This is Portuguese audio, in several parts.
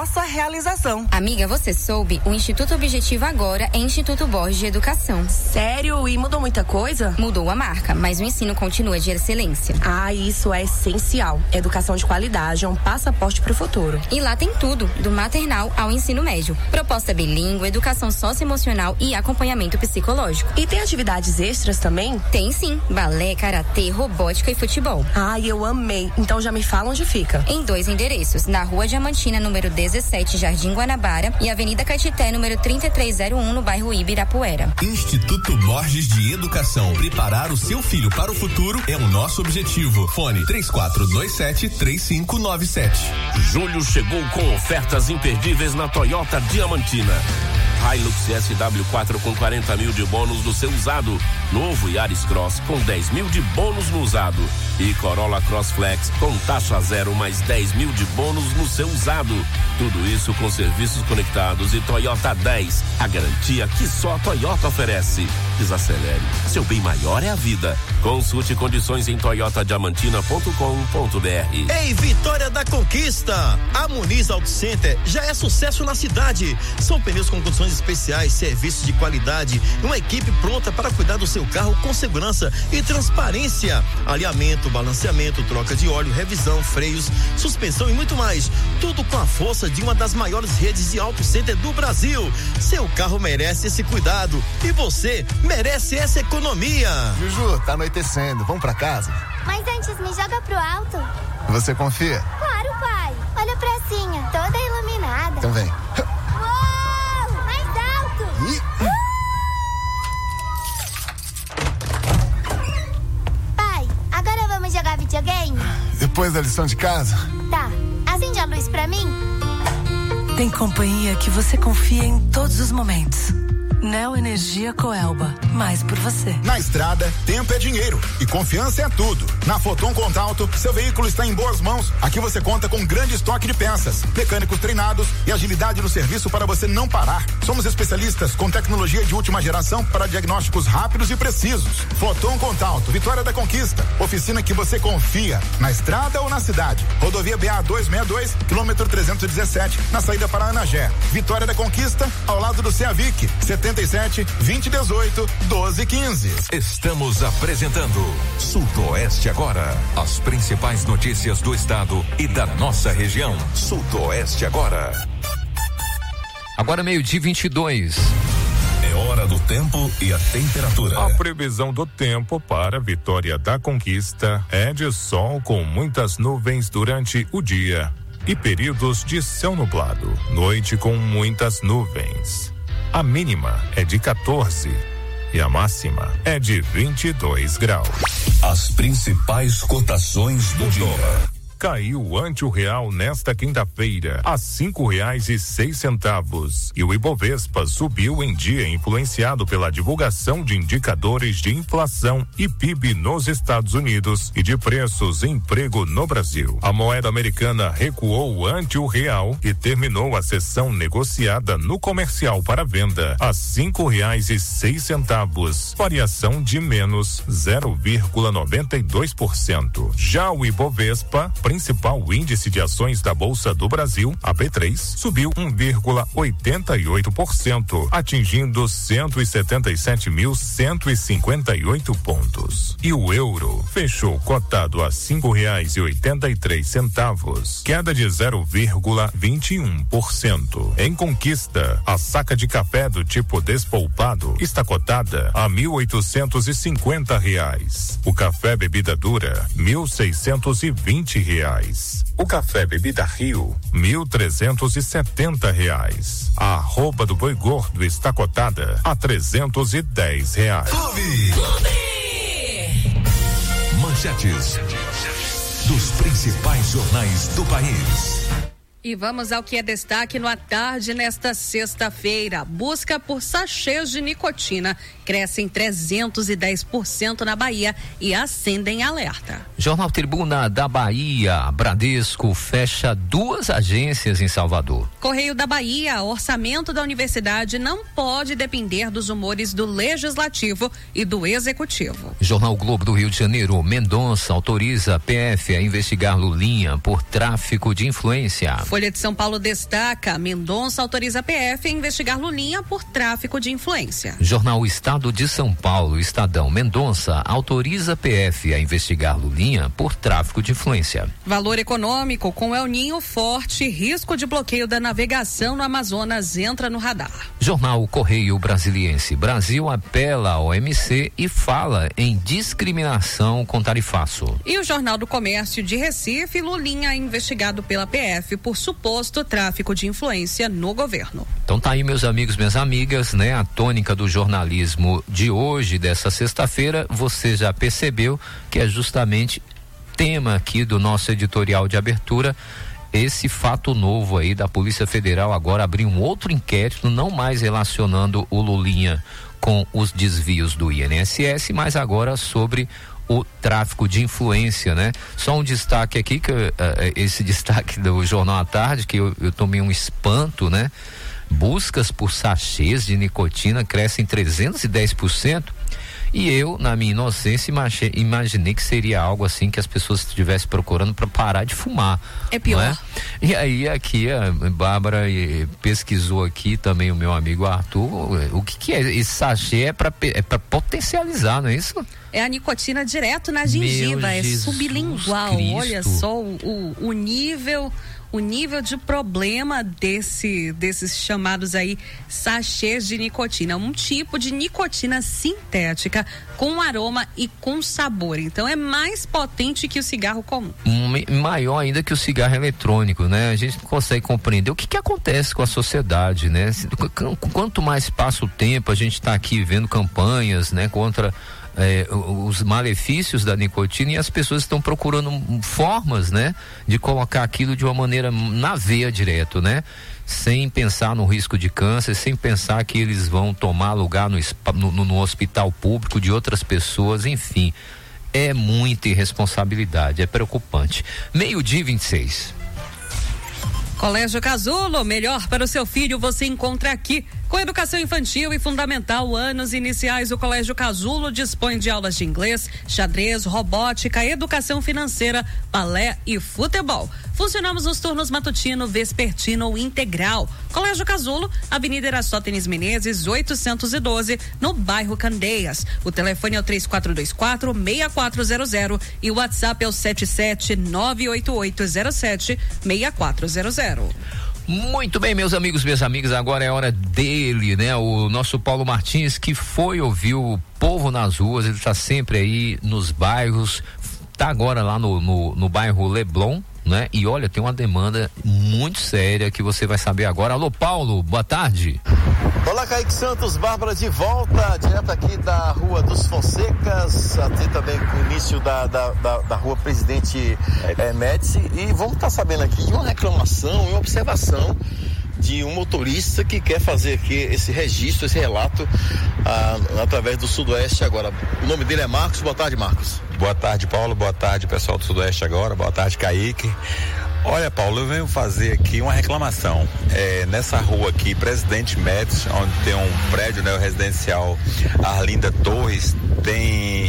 nossa realização. Amiga, você soube? O Instituto Objetivo agora é Instituto Borges de Educação. Sério? E mudou muita coisa? Mudou a marca, mas o ensino continua de excelência. Ah, isso é essencial. Educação de qualidade é um passaporte para o futuro. E lá tem tudo, do maternal ao ensino médio. Proposta bilíngue, educação socioemocional e acompanhamento psicológico. E tem atividades extras também? Tem sim, balé, karatê, robótica e futebol. Ai, eu amei. Então já me fala onde fica. Em 2 endereços, na Rua Diamantina, número 17, Jardim Guanabara, e Avenida Caetité, número 3301, no bairro Ibirapuera. Instituto Borges de Educação. Preparar o seu filho para o futuro é o nosso objetivo. Fone 3427-3597. Julho chegou com ofertas imperdíveis na Toyota Diamantina. Hilux SW4 com 40 mil de bônus no seu usado. Novo Yaris Cross com 10 mil de bônus no usado. E Corolla Cross Flex com taxa zero mais 10 mil de bônus no seu usado. Tudo isso com serviços conectados e Toyota 10. A garantia que só a Toyota oferece. Desacelere. Seu bem maior é a vida. Consulte condições em toyotadiamantina.com.br. Ei, Vitória da Conquista! A Muniz Auto Center já é sucesso na cidade. São pneus com condições especiais, serviços de qualidade, uma equipe pronta para cuidar do seu carro com segurança e transparência. Alinhamento, balanceamento, troca de óleo, revisão, freios, suspensão e muito mais. Tudo com a força de uma das maiores redes de auto center do Brasil. Seu carro merece esse cuidado e você merece essa economia. Juju, tá anoitecendo, vamos pra casa? Mas antes me joga pro alto. Você confia? Claro, pai. Olha a pracinha, toda iluminada. Então vem. Uou! Mais alto! Pai, agora vamos jogar videogame? Depois da lição de casa? Tá. Acende a luz pra mim? Tem companhia que você confia em todos os momentos. Neo Energia Coelba, mais por você. Na estrada, tempo é dinheiro e confiança é tudo. Na Foton Contalto, seu veículo está em boas mãos. Aqui você conta com grande estoque de peças, mecânicos treinados e agilidade no serviço para você não parar. Somos especialistas com tecnologia de última geração para diagnósticos rápidos e precisos. Foton Contalto, Vitória da Conquista, oficina que você confia, na estrada ou na cidade. Rodovia BA 262, quilômetro 317, na saída para Anagé. Vitória da Conquista, ao lado do Ceavic, 77-2018-1215. Estamos apresentando Sudoeste Agora. As principais notícias do estado e da nossa região. Sudoeste Agora. Agora 12:22. É hora do tempo e a temperatura. A previsão do tempo para Vitória da Conquista é de sol com muitas nuvens durante o dia e períodos de céu nublado. Noite com muitas nuvens. A mínima é de 14 e a máxima é de 22 graus. As principais cotações do dia. Caiu ante o real nesta quinta-feira a R$5,06 e o Ibovespa subiu em dia influenciado pela divulgação de indicadores de inflação e PIB nos Estados Unidos e de preços e emprego no Brasil. A moeda americana recuou ante o real e terminou a sessão negociada no comercial para venda a R$5,06, variação de menos 0,92%. Já o Ibovespa, principal índice de ações da Bolsa do Brasil, a B3, subiu 1,88%, atingindo 177.158 pontos. E o euro fechou cotado a R$5,83, queda de 0,21%. Em Conquista, a saca de café do tipo despolpado está cotada a R$1.850. O café bebida dura, R$1.620. O café bebida Rio, R$1.370. A arroba do boi gordo está cotada a R$310. Clube. Manchetes dos principais jornais do país. E vamos ao que é destaque no À Tarde nesta sexta-feira. Busca por sachês de nicotina cresce em 310% na Bahia e acendem alerta. Jornal Tribuna da Bahia, Bradesco fecha 2 agências em Salvador. Correio da Bahia, orçamento da universidade não pode depender dos humores do Legislativo e do Executivo. Jornal Globo do Rio de Janeiro, Mendonça autoriza a PF a investigar Lulinha por tráfico de influência. Folha de São Paulo destaca: Mendonça autoriza a PF a investigar Lulinha por tráfico de influência. Jornal Estado de São Paulo, Estadão. Mendonça autoriza a PF a investigar Lulinha por tráfico de influência. Valor econômico: com El Ninho forte, risco de bloqueio da navegação no Amazonas entra no radar. Jornal Correio Brasiliense. Brasil apela ao OMC e fala em discriminação com tarifaço. E o Jornal do Comércio de Recife: Lulinha é investigado pela PF por suposto tráfico de influência no governo. Então tá aí, meus amigos, minhas amigas, né? A tônica do jornalismo de hoje, dessa sexta-feira, você já percebeu que é justamente tema aqui do nosso editorial de abertura, esse fato novo aí da Polícia Federal agora abrir um outro inquérito, não mais relacionando o Lulinha com os desvios do INSS, mas agora sobre o tráfico de influência, né? Só um destaque aqui, que esse destaque do Jornal à Tarde, que eu tomei um espanto, né? Buscas por sachês de nicotina crescem 310%. E eu, na minha inocência, imaginei que seria algo assim que as pessoas estivessem procurando para parar de fumar. É pior. Não é? E aí aqui a Bárbara pesquisou aqui também, o meu amigo Arthur, o que é esse sachê? É para potencializar, não é isso? É a nicotina direto na gengiva, é sublingual. Cristo. Olha só o nível de problema desses chamados aí sachês de nicotina, um tipo de nicotina sintética com aroma e com sabor. Então é mais potente que o cigarro comum. Maior ainda que o cigarro eletrônico, né? A gente não consegue compreender o que acontece com a sociedade, né? Quanto mais passa o tempo, a gente está aqui vendo campanhas, né? Contra os malefícios da nicotina, e as pessoas estão procurando formas, né, de colocar aquilo de uma maneira na veia direto, né, sem pensar no risco de câncer, sem pensar que eles vão tomar lugar no hospital público de outras pessoas, enfim, é muita irresponsabilidade, é preocupante. 12:26. Colégio Casulo, melhor para o seu filho você encontra aqui. Com educação infantil e fundamental, anos iniciais, o Colégio Casulo dispõe de aulas de inglês, xadrez, robótica, educação financeira, balé e futebol. Funcionamos nos turnos matutino, vespertino ou integral. Colégio Casulo, Avenida Eratóstenes Menezes, 812, no bairro Candeias. O telefone é o 3424-6400 e o WhatsApp é o 7798807-6400. Muito bem, meus amigos, minhas amigas, agora é hora dele, né? O nosso Paulo Martins, que foi ouvir o povo nas ruas, ele está sempre aí nos bairros, tá agora lá no bairro Leblon, né? E olha, tem uma demanda muito séria que você vai saber agora. Alô, Paulo, boa tarde. Olá, Kaique Santos, Bárbara de volta, direto aqui da Rua dos Fonsecas, até também com o início da Rua Presidente Médici, e vamos estar sabendo aqui de uma reclamação e uma observação de um motorista que quer fazer aqui esse registro, esse relato através do Sudoeste agora. O nome dele é Marcos. Boa tarde, Marcos. Boa tarde, Paulo. Boa tarde, pessoal do Sudoeste agora. Boa tarde, Kaique. Olha, Paulo, eu venho fazer aqui uma reclamação. Nessa rua aqui, Presidente Médici, onde tem um prédio, né, o residencial Arlinda Torres, tem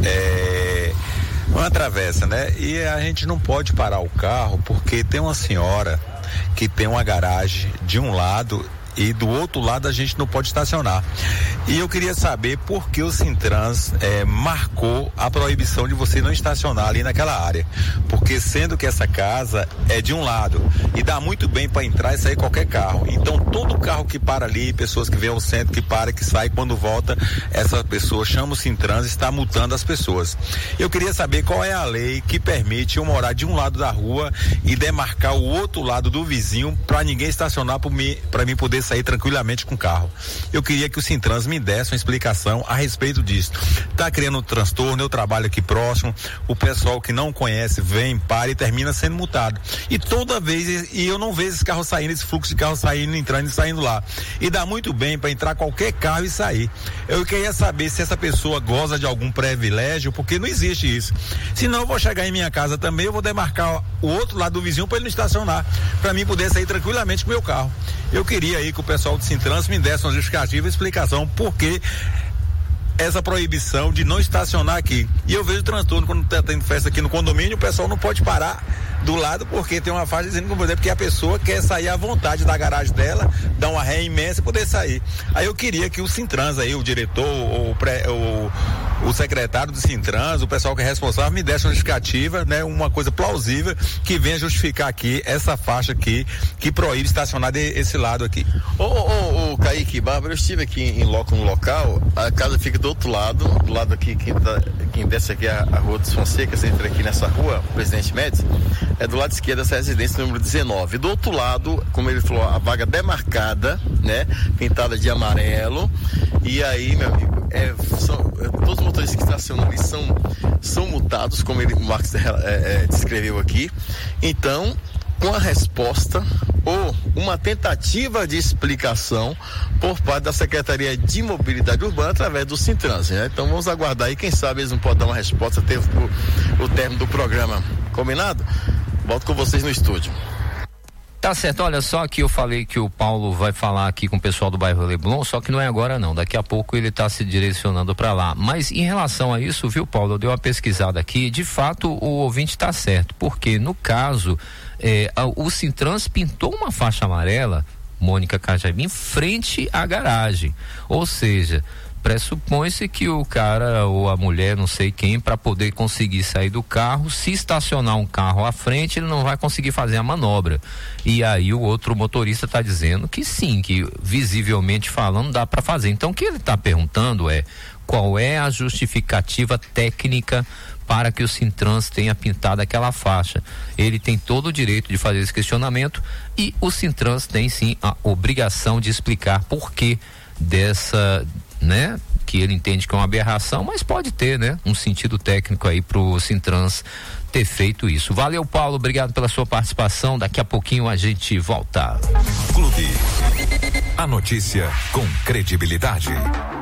uma travessa, né? E a gente não pode parar o carro porque tem uma senhora que tem uma garagem de um lado e do outro lado a gente não pode estacionar. E eu queria saber por que o Sintrans marcou a proibição de você não estacionar ali naquela área, porque sendo que essa casa é de um lado e dá muito bem para entrar e sair qualquer carro, então todo carro que para ali, pessoas que vêm ao centro, que para, que sai, quando volta, essa pessoa chama o Sintrans e está multando as pessoas. Eu queria saber qual é a lei que permite eu morar de um lado da rua e demarcar o outro lado do vizinho para ninguém estacionar para mim poder sair tranquilamente com o carro. Eu queria que o Sintrans me desse uma explicação a respeito disso. Tá criando um transtorno, eu trabalho aqui próximo, o pessoal que não conhece vem, para e termina sendo multado. E toda vez, e eu não vejo esse carro saindo, esse fluxo de carro saindo, entrando e saindo lá. E dá muito bem para entrar qualquer carro e sair. Eu queria saber se essa pessoa goza de algum privilégio, porque não existe isso. Senão eu vou chegar em minha casa também, eu vou demarcar o outro lado do vizinho para ele não estacionar, para mim poder sair tranquilamente com o meu carro. Eu queria aí que o pessoal do Sintrans me desse uma justificativa e explicação por que essa proibição de não estacionar aqui. E eu vejo transtorno quando tá tendo festa aqui no condomínio, o pessoal não pode parar do lado, porque tem uma faixa dizendo que não pode, porque a pessoa quer sair à vontade da garagem dela, dar uma ré imensa e poder sair. Aí eu queria que o Sintrans aí, o diretor, o secretário do Sintrans, o pessoal que é responsável, me desse uma justificativa, né? Uma coisa plausível que venha justificar aqui essa faixa aqui que proíbe estacionar desse lado aqui. Ô, Kaique, Bárbara, eu estive aqui no local, a casa fica do outro lado, do lado aqui, quem desce aqui a Rua dos Fonseca, você entra aqui nessa rua, Presidente Médici, é do lado esquerdo dessa residência número 19. Do outro lado, como ele falou, a vaga demarcada, né? Pintada de amarelo. E aí, meu amigo, todos os motoristas que estacionam ali são multados, como o Marcos descreveu aqui. Então, com a resposta ou uma tentativa de explicação por parte da Secretaria de Mobilidade Urbana através do Sintrans, né? Então vamos aguardar aí, quem sabe eles não podem dar uma resposta até o término do programa. Combinado? Volto com vocês no estúdio. Tá certo, olha só que eu falei que o Paulo vai falar aqui com o pessoal do bairro Leblon, só que não é agora não, daqui a pouco ele tá se direcionando para lá, mas em relação a isso, viu, Paulo, eu dei uma pesquisada aqui, de fato o ouvinte tá certo, porque no caso, o Sintrans pintou uma faixa amarela, Mônica Cajabi, em frente à garagem, ou seja, pressupõe-se que o cara ou a mulher, não sei quem, para poder conseguir sair do carro, se estacionar um carro à frente, ele não vai conseguir fazer a manobra. E aí o outro motorista está dizendo que sim, que visivelmente falando dá para fazer. Então o que ele está perguntando é qual é a justificativa técnica para que o Sintrans tenha pintado aquela faixa. Ele tem todo o direito de fazer esse questionamento e o Sintrans tem sim a obrigação de explicar por que dessa, né, que ele entende que é uma aberração, mas pode ter, né, um sentido técnico aí pro Sintrans ter feito isso. Valeu, Paulo, obrigado pela sua participação, daqui a pouquinho a gente volta. Clube. A notícia com credibilidade.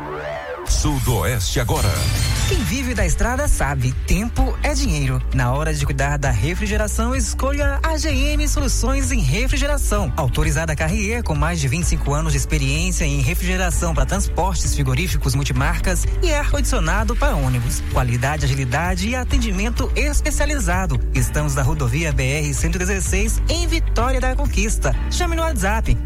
Sudoeste agora. Quem vive da estrada sabe, tempo é dinheiro. Na hora de cuidar da refrigeração, escolha a AGM Soluções em Refrigeração. Autorizada Carrier, com mais de 25 anos de experiência em refrigeração para transportes frigoríficos multimarcas e ar-condicionado para ônibus. Qualidade, agilidade e atendimento especializado. Estamos na rodovia BR-116 em Vitória da Conquista. Chame no WhatsApp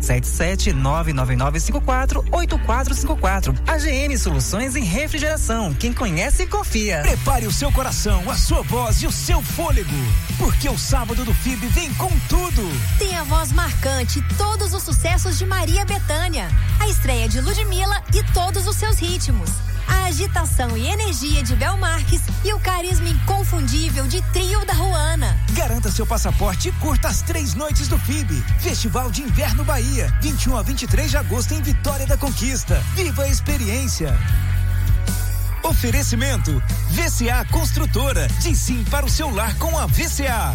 77999548454. AGM Soluções em Refrigeração. Quem conhece, confia. Prepare o seu coração, a sua voz e o seu fôlego, porque o sábado do FIB vem com tudo. Tem a voz marcante e todos os sucessos de Maria Bethânia, a estreia de Ludmilla e todos os seus ritmos, a agitação e energia de Bel Marques e o carisma inconfundível de Trio da Ruana. Garanta seu passaporte e curta as 3 noites do FIB. Festival de Inverno Bahia, 21 a 23 de agosto em Vitória da Conquista. Viva a experiência. Oferecimento VCA Construtora, de sim para o seu lar com a VCA.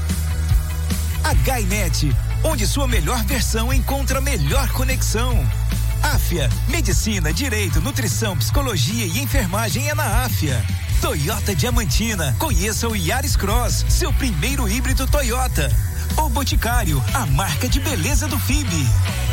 HiNet, onde sua melhor versão encontra melhor conexão. Áfia, Medicina, Direito, Nutrição, Psicologia e Enfermagem é na Áfia. Toyota Diamantina, conheça o Yaris Cross, seu primeiro híbrido Toyota. O Boticário, a marca de beleza do FIB.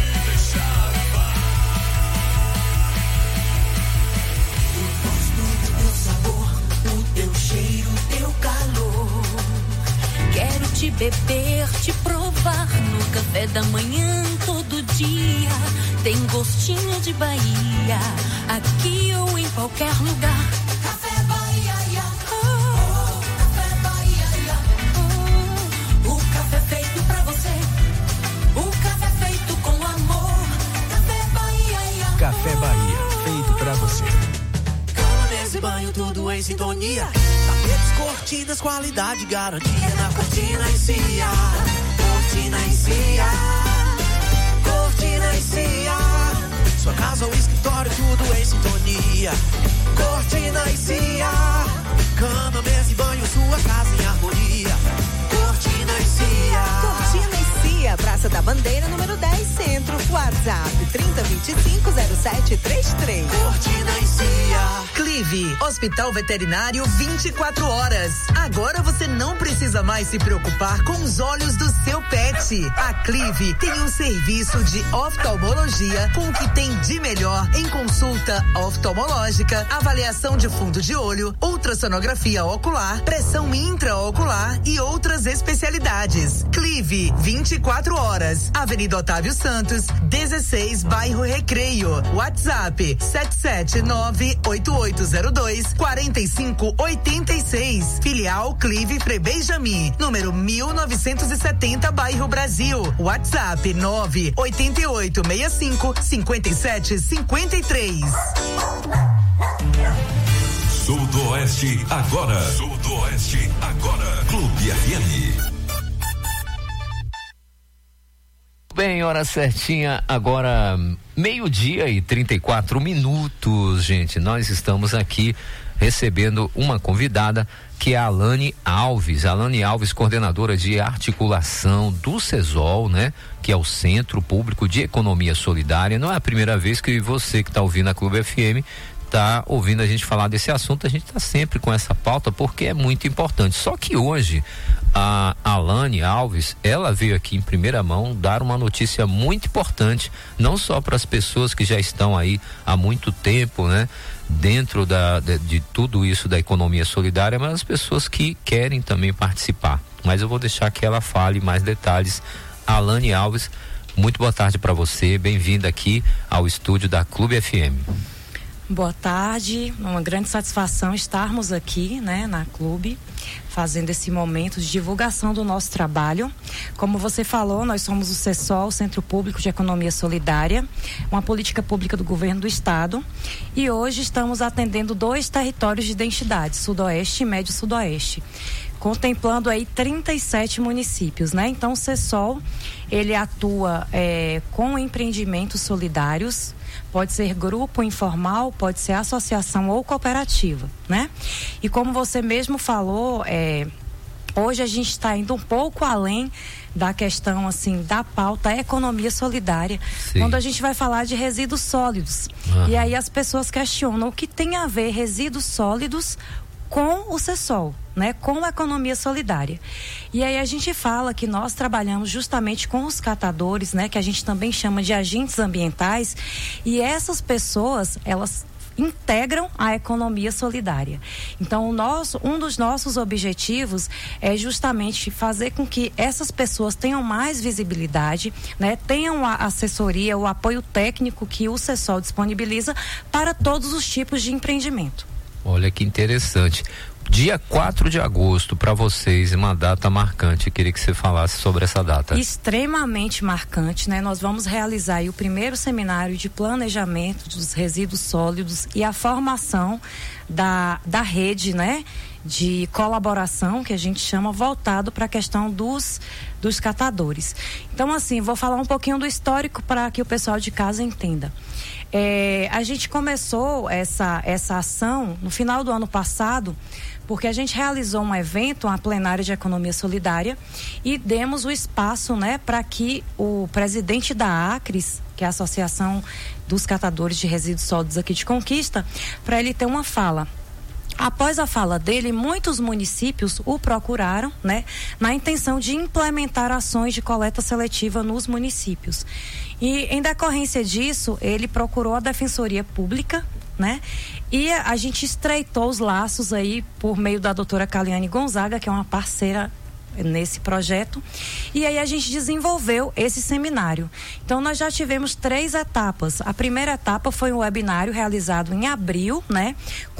Teu cheiro, teu calor. Quero te beber, te provar no café da manhã todo dia. Tem gostinho de Bahia, aqui ou em qualquer lugar. Café Bahia, Café Bahia, o café feito pra você, o café feito com amor. Café Bahia, Café Bahia, feito pra você. Esse banho tudo em sintonia. Tapetes, cortinas, qualidade, garantia. Na Cortina e Cia. Cortina e Cia. Cortina e Cia. Sua casa ou escritório, tudo em sintonia. Cortina e Cia. Cama, mesa e banho, sua casa em harmonia. Cortina e Cia. Cortina e Cia, Praça da Bandeira, número 10, Centro. WhatsApp 30250733. Cortina e Cia. Clima Clive, Hospital Veterinário 24 horas. Agora você não precisa mais se preocupar com os olhos do seu pet. A Clive tem um serviço de oftalmologia com o que tem de melhor em consulta oftalmológica, avaliação de fundo de olho, ultrassonografia ocular, pressão intraocular e outras especialidades. Clive, 24 horas. Avenida Otávio Santos, 16, bairro Recreio. WhatsApp 779-8802-4586. Filial Clive Frei-Benjamin, número 1970, bairro Brasil. WhatsApp 98865-5753. Sudoeste agora. Sudoeste agora. Clube FM. Bem, hora certinha, agora 12:34, gente. Nós estamos aqui recebendo uma convidada que é a Alane Alves. Alane Alves, coordenadora de articulação do CESOL, né? Que é o Centro Público de Economia Solidária. Não é a primeira vez que você que está ouvindo a Clube FM tá ouvindo a gente falar desse assunto. A gente está sempre com essa pauta porque é muito importante. Só que hoje a Alane Alves, ela veio aqui em primeira mão dar uma notícia muito importante, não só para as pessoas que já estão aí há muito tempo, né? Dentro de tudo isso da economia solidária, mas as pessoas que querem também participar. Mas eu vou deixar que ela fale mais detalhes. Alane Alves, muito boa tarde para você, bem-vinda aqui ao estúdio da Clube FM. Boa tarde, uma grande satisfação estarmos aqui, né, na Clube, fazendo esse momento de divulgação do nosso trabalho. Como você falou, nós somos o CESOL, Centro Público de Economia Solidária, uma política pública do governo do estado, e hoje estamos atendendo 2 territórios de identidade, Sudoeste e Médio Sudoeste, contemplando aí 37 municípios, né? Então o CESOL, ele atua com empreendimentos solidários, pode ser grupo informal, pode ser associação ou cooperativa, né? E como você mesmo falou, hoje a gente está indo um pouco além da questão, assim, da pauta economia solidária. Sim. Quando a gente vai falar de resíduos sólidos. E aí as pessoas questionam o que tem a ver resíduos sólidos com o CESOL, né? Com a economia solidária. E aí a gente fala que nós trabalhamos justamente com os catadores, né? Que a gente também chama de agentes ambientais, e essas pessoas, elas integram a economia solidária. Então, um dos nossos objetivos é justamente fazer com que essas pessoas tenham mais visibilidade, né? Tenham a assessoria, o apoio técnico que o CESOL disponibiliza para todos os tipos de empreendimento. Olha que interessante. Dia 4 de agosto, para vocês, uma data marcante. Eu queria que você falasse sobre essa data. Extremamente marcante, né? Nós vamos realizar aí o primeiro seminário de planejamento dos resíduos sólidos e a formação da rede, né? De colaboração, que a gente chama, voltado para a questão dos catadores. Então, assim, vou falar um pouquinho do histórico para que o pessoal de casa entenda. A gente começou essa ação no final do ano passado, porque a gente realizou um evento, uma plenária de economia solidária, e demos o espaço, né, para que o presidente da Acres, que é a Associação dos Catadores de Resíduos Sólidos aqui de Conquista, para ele ter uma fala. Após a fala dele, muitos municípios o procuraram, né, na intenção de implementar ações de coleta seletiva nos municípios. E em decorrência disso, ele procurou a Defensoria Pública, né? E a gente estreitou os laços aí por meio da doutora Caliane Gonzaga, que é uma parceira nesse projeto, e aí a gente desenvolveu esse seminário. Então nós já tivemos 3 etapas. A primeira etapa foi um webinário realizado em abril, né?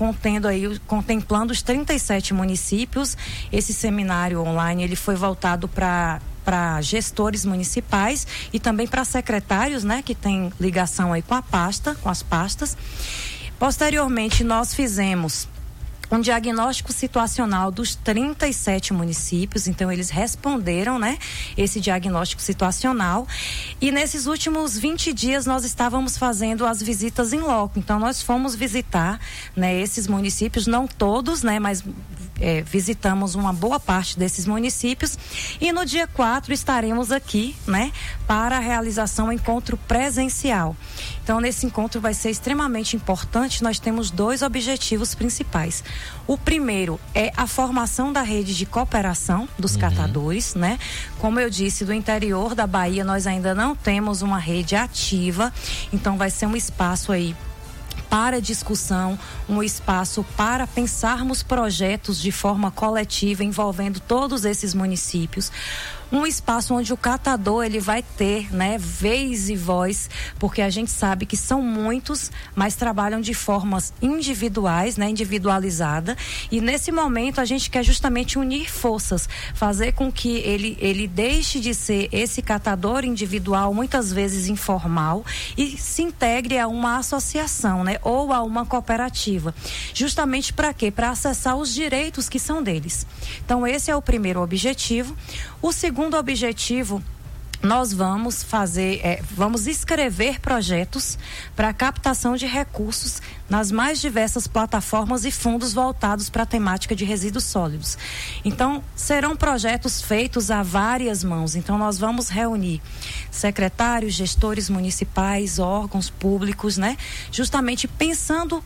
Contemplando os 37 municípios. Esse seminário online, ele foi voltado para gestores municipais e também para secretários, né? Que tem ligação aí com as pastas. Posteriormente, nós fizemos um diagnóstico situacional dos 37 municípios, então eles responderam, né, esse diagnóstico situacional, e nesses últimos 20 dias nós estávamos fazendo as visitas em loco. Então nós fomos visitar, né, esses municípios, não todos, né, mas visitamos uma boa parte desses municípios e no dia 4 estaremos aqui, né, para a realização do encontro presencial. Então, nesse encontro vai ser extremamente importante. Nós temos 2 objetivos principais. O primeiro é a formação da rede de cooperação dos catadores, né? Como eu disse, do interior da Bahia nós ainda não temos uma rede ativa, então vai ser um espaço aí para discussão, um espaço para pensarmos projetos de forma coletiva envolvendo todos esses municípios. Um espaço onde o catador ele vai ter, né, vez e voz, porque a gente sabe que são muitos, mas trabalham de formas individuais, né, individualizada. E nesse momento a gente quer justamente unir forças, fazer com que ele deixe de ser esse catador individual, muitas vezes informal, e se integre a uma associação, né, ou a uma cooperativa. Justamente para quê? Para acessar os direitos que são deles. Então esse é o primeiro objetivo. O segundo objetivo, nós vamos vamos escrever projetos para captação de recursos nas mais diversas plataformas e fundos voltados para a temática de resíduos sólidos. Então, serão projetos feitos a várias mãos. Então, nós vamos reunir secretários, gestores municipais, órgãos públicos, né? Justamente pensando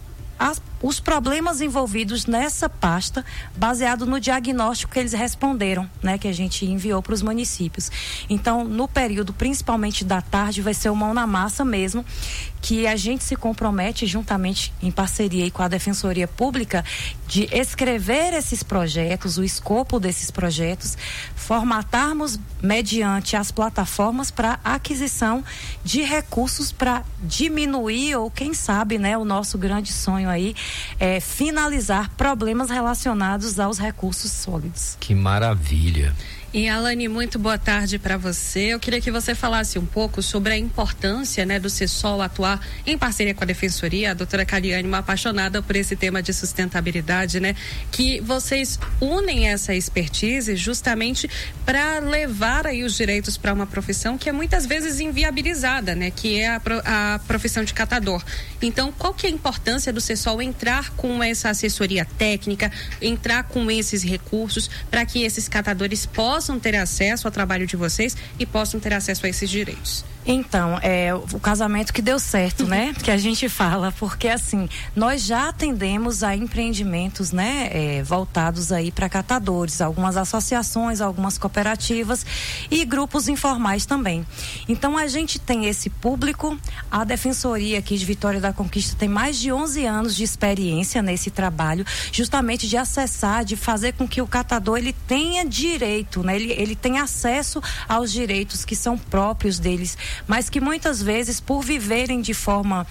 os problemas envolvidos nessa pasta, baseado no diagnóstico que eles responderam, né, que a gente enviou para os municípios. Então, no período, principalmente da tarde, vai ser o mão na massa mesmo, que a gente se compromete juntamente em parceria com a Defensoria Pública de escrever esses projetos, o escopo desses projetos, formatarmos mediante as plataformas para aquisição de recursos para diminuir ou quem sabe, né, o nosso grande sonho aí é finalizar problemas relacionados aos recursos sólidos. Que maravilha. E Alane, muito boa tarde para você. Eu queria que você falasse um pouco sobre a importância, né, do CESOL atuar em parceria com a Defensoria. A doutora Caliane, uma apaixonada por esse tema de sustentabilidade, né? Que vocês unem essa expertise justamente para levar aí os direitos para uma profissão que é muitas vezes inviabilizada, né? Que é a profissão de catador. Então, qual que é a importância do CESOL entrar com essa assessoria técnica, entrar com esses recursos para que esses catadores possam ter acesso ao trabalho de vocês e possam ter acesso a esses direitos? Então, o casamento que deu certo, né? Que a gente fala, porque assim, nós já atendemos a empreendimentos, né? Voltados aí para catadores, algumas associações, algumas cooperativas e grupos informais também. Então, a gente tem esse público, a Defensoria aqui de Vitória da Conquista tem mais de 11 anos de experiência nesse trabalho, justamente de acessar, de fazer com que o catador, ele tenha direito, né? Ele tenha acesso aos direitos que são próprios deles, mas que muitas vezes, por viverem de forma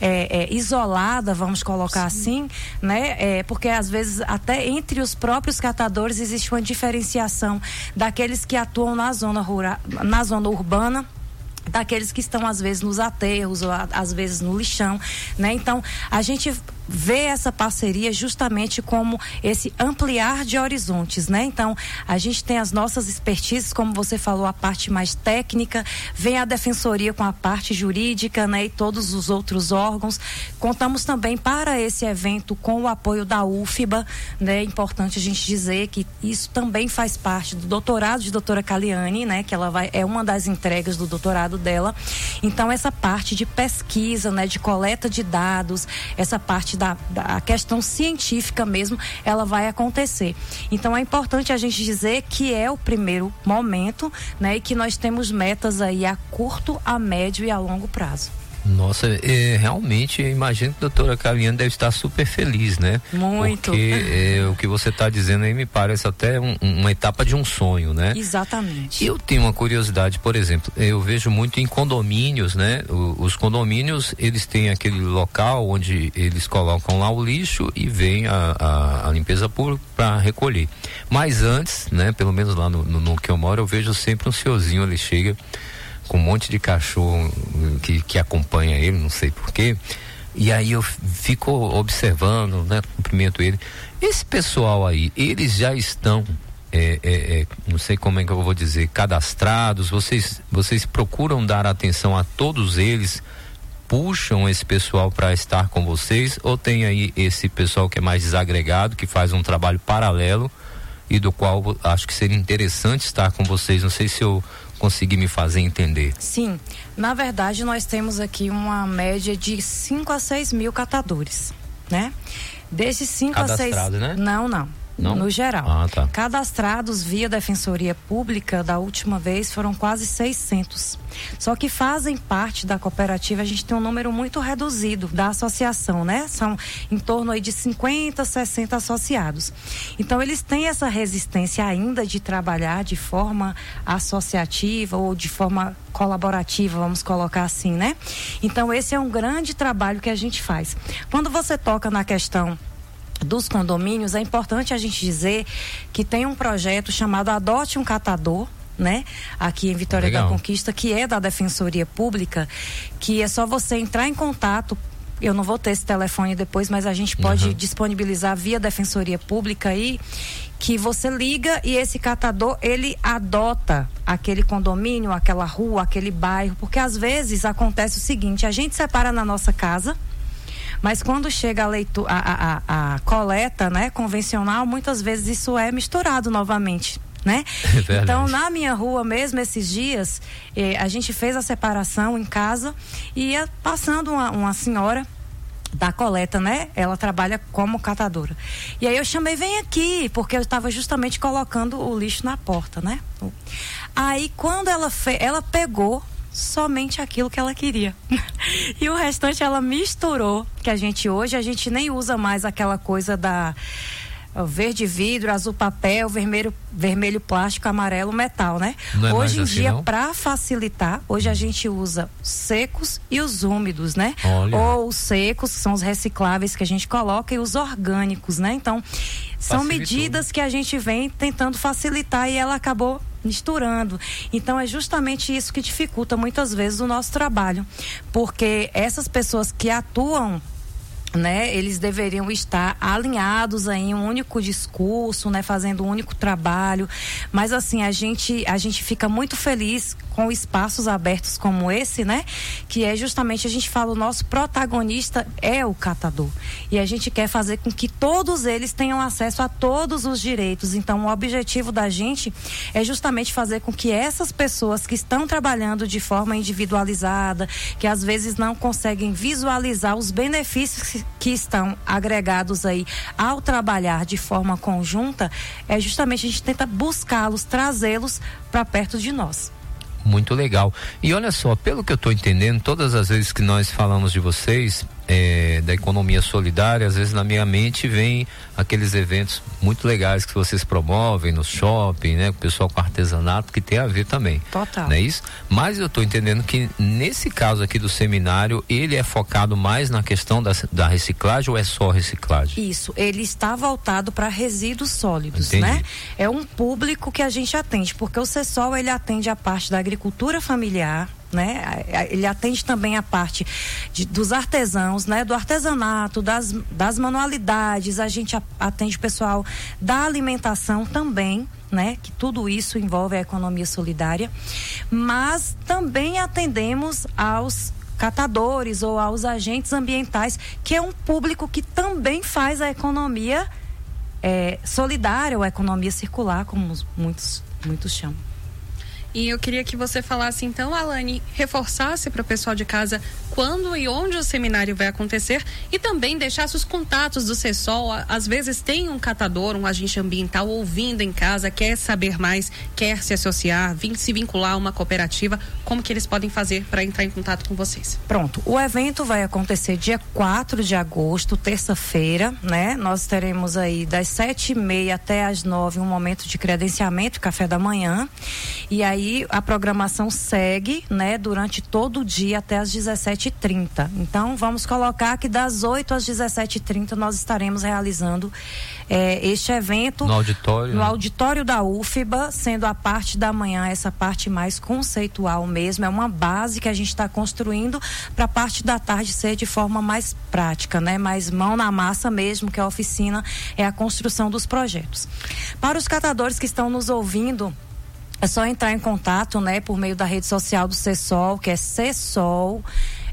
isolada, vamos colocar assim, né? Porque às vezes até entre os próprios catadores existe uma diferenciação daqueles que atuam na zona rural, na zona urbana, daqueles que estão às vezes nos aterros ou às vezes no lixão, né? Então, a gente vê essa parceria justamente como esse ampliar de horizontes, né? Então, a gente tem as nossas expertises, como você falou, a parte mais técnica, vem a Defensoria com a parte jurídica, né? E todos os outros órgãos. Contamos também para esse evento com o apoio da UFBA, né? É importante a gente dizer que isso também faz parte do doutorado de doutora Caliane, né? Que ela é uma das entregas do doutorado dela. Então, essa parte de pesquisa, né? De coleta de dados, essa parte da questão científica mesmo, ela vai acontecer. Então é importante a gente dizer que é o primeiro momento, né? E que nós temos metas aí a curto, a médio e a longo prazo. Nossa, realmente eu imagino que a doutora Caliane deve estar super feliz, né? Muito. Porque o que você está dizendo aí me parece até uma etapa de um sonho, né? Exatamente. Eu tenho uma curiosidade, por exemplo, eu vejo muito em condomínios, né? Os condomínios, eles têm aquele local onde eles colocam lá o lixo e vem a limpeza pública para recolher. Mas antes, né? Pelo menos lá no que eu moro, eu vejo sempre um senhorzinho, ele chega com um monte de cachorro que acompanha ele, não sei porquê, e aí eu fico observando, né, cumprimento ele. Esse pessoal aí, eles já estão, não sei como é que eu vou dizer, cadastrados, vocês procuram dar atenção a todos eles puxam esse pessoal para estar com vocês, ou tem aí esse pessoal que é mais desagregado, que faz um trabalho paralelo e do qual acho que seria interessante estar com vocês? Não sei se eu consegui me fazer entender. Sim, na verdade nós temos aqui uma média de 5 a 6 mil catadores, né? Desses 5 a 6... né? Não. No geral. Tá. Cadastrados via Defensoria Pública, da última vez foram quase 600. Só que fazem parte da cooperativa, a gente tem um número muito reduzido da associação, né? São em torno aí de 50, 60 associados. Então eles têm essa resistência ainda de trabalhar de forma associativa ou de forma colaborativa, vamos colocar assim, né? Então esse é um grande trabalho que a gente faz. Quando você toca na questão dos condomínios, é importante a gente dizer que tem um projeto chamado Adote um Catador, né? Aqui em Vitória da Conquista, que é da Defensoria Pública, que é só você entrar em contato. Eu não vou ter esse telefone depois, mas a gente pode disponibilizar via Defensoria Pública aí, que você liga e esse catador, ele adota aquele condomínio, aquela rua, aquele bairro, porque às vezes acontece o seguinte: a gente separa na nossa casa, mas quando chega a coleta, né, convencional, muitas vezes isso é misturado novamente, né? Então, na minha rua mesmo, esses dias, a gente fez a separação em casa e ia passando uma senhora da coleta, né? Ela trabalha como catadora. E aí eu chamei, vem aqui, porque eu estava justamente colocando o lixo na porta, né? Aí, quando ela pegou somente aquilo que ela queria. E o restante ela misturou, que a gente nem usa mais aquela coisa da verde vidro, azul papel, vermelho plástico, amarelo metal, né? Hoje em dia, para facilitar, hoje a gente usa secos e os úmidos, né? Ou os secos, que são os recicláveis que a gente coloca, e os orgânicos, né? Então, são medidas que a gente vem tentando facilitar e ela acabou misturando. Então é justamente isso que dificulta muitas vezes o nosso trabalho, porque essas pessoas que atuam, né, eles deveriam estar alinhados em um único discurso, né, fazendo um único trabalho, mas assim, a gente fica muito feliz com espaços abertos como esse, né, que é justamente, a gente fala, o nosso protagonista é o catador, e a gente quer fazer com que todos eles tenham acesso a todos os direitos. Então o objetivo da gente é justamente fazer com que essas pessoas que estão trabalhando de forma individualizada, que às vezes não conseguem visualizar os benefícios que estão agregados aí ao trabalhar de forma conjunta, é justamente a gente tenta buscá-los, trazê-los para perto de nós. Muito legal. E olha só, pelo que eu estou entendendo, todas as vezes que nós falamos de vocês, da economia solidária, às vezes na minha mente vem aqueles eventos muito legais que vocês promovem no shopping, né? O pessoal com artesanato, que tem a ver também. Total. Não é isso? Mas eu estou entendendo que nesse caso aqui do seminário, ele é focado mais na questão da reciclagem, ou é só reciclagem? Isso, ele está voltado para resíduos sólidos, Entendi. Né? É um público que a gente atende, porque o CESOL, ele atende a parte da agricultura familiar, né? Ele atende também a parte dos artesãos, né? Do artesanato, das manualidades. A gente atende o pessoal da alimentação também, né? Que tudo isso envolve a economia solidária, mas também atendemos aos catadores ou aos agentes ambientais, que é um público que também faz a economia solidária ou a economia circular, como muitos chamam. E eu queria que você falasse então, Alane, reforçasse para o pessoal de casa quando e onde o seminário vai acontecer e também deixasse os contatos do CESOL. Às vezes tem um catador, um agente ambiental ouvindo em casa, quer saber mais, quer se associar, se vincular a uma cooperativa. Como que eles podem fazer para entrar em contato com vocês? Pronto, o evento vai acontecer dia 4 de agosto, terça-feira, né? Nós teremos aí das 7h30 até as 9h um momento de credenciamento, café da manhã, e aí a programação segue, né, durante todo o dia até as 17h30. Então, vamos colocar que das 8 às 17h30 nós estaremos realizando este evento no auditório, no auditório da UFBA, sendo a parte da manhã essa parte mais conceitual mesmo, é uma base que a gente está construindo para a parte da tarde ser de forma mais prática, né, mais mão na massa mesmo, que a oficina é a construção dos projetos. Para os catadores que estão nos ouvindo, é só entrar em contato, né, por meio da rede social do CESOL, que é CESOL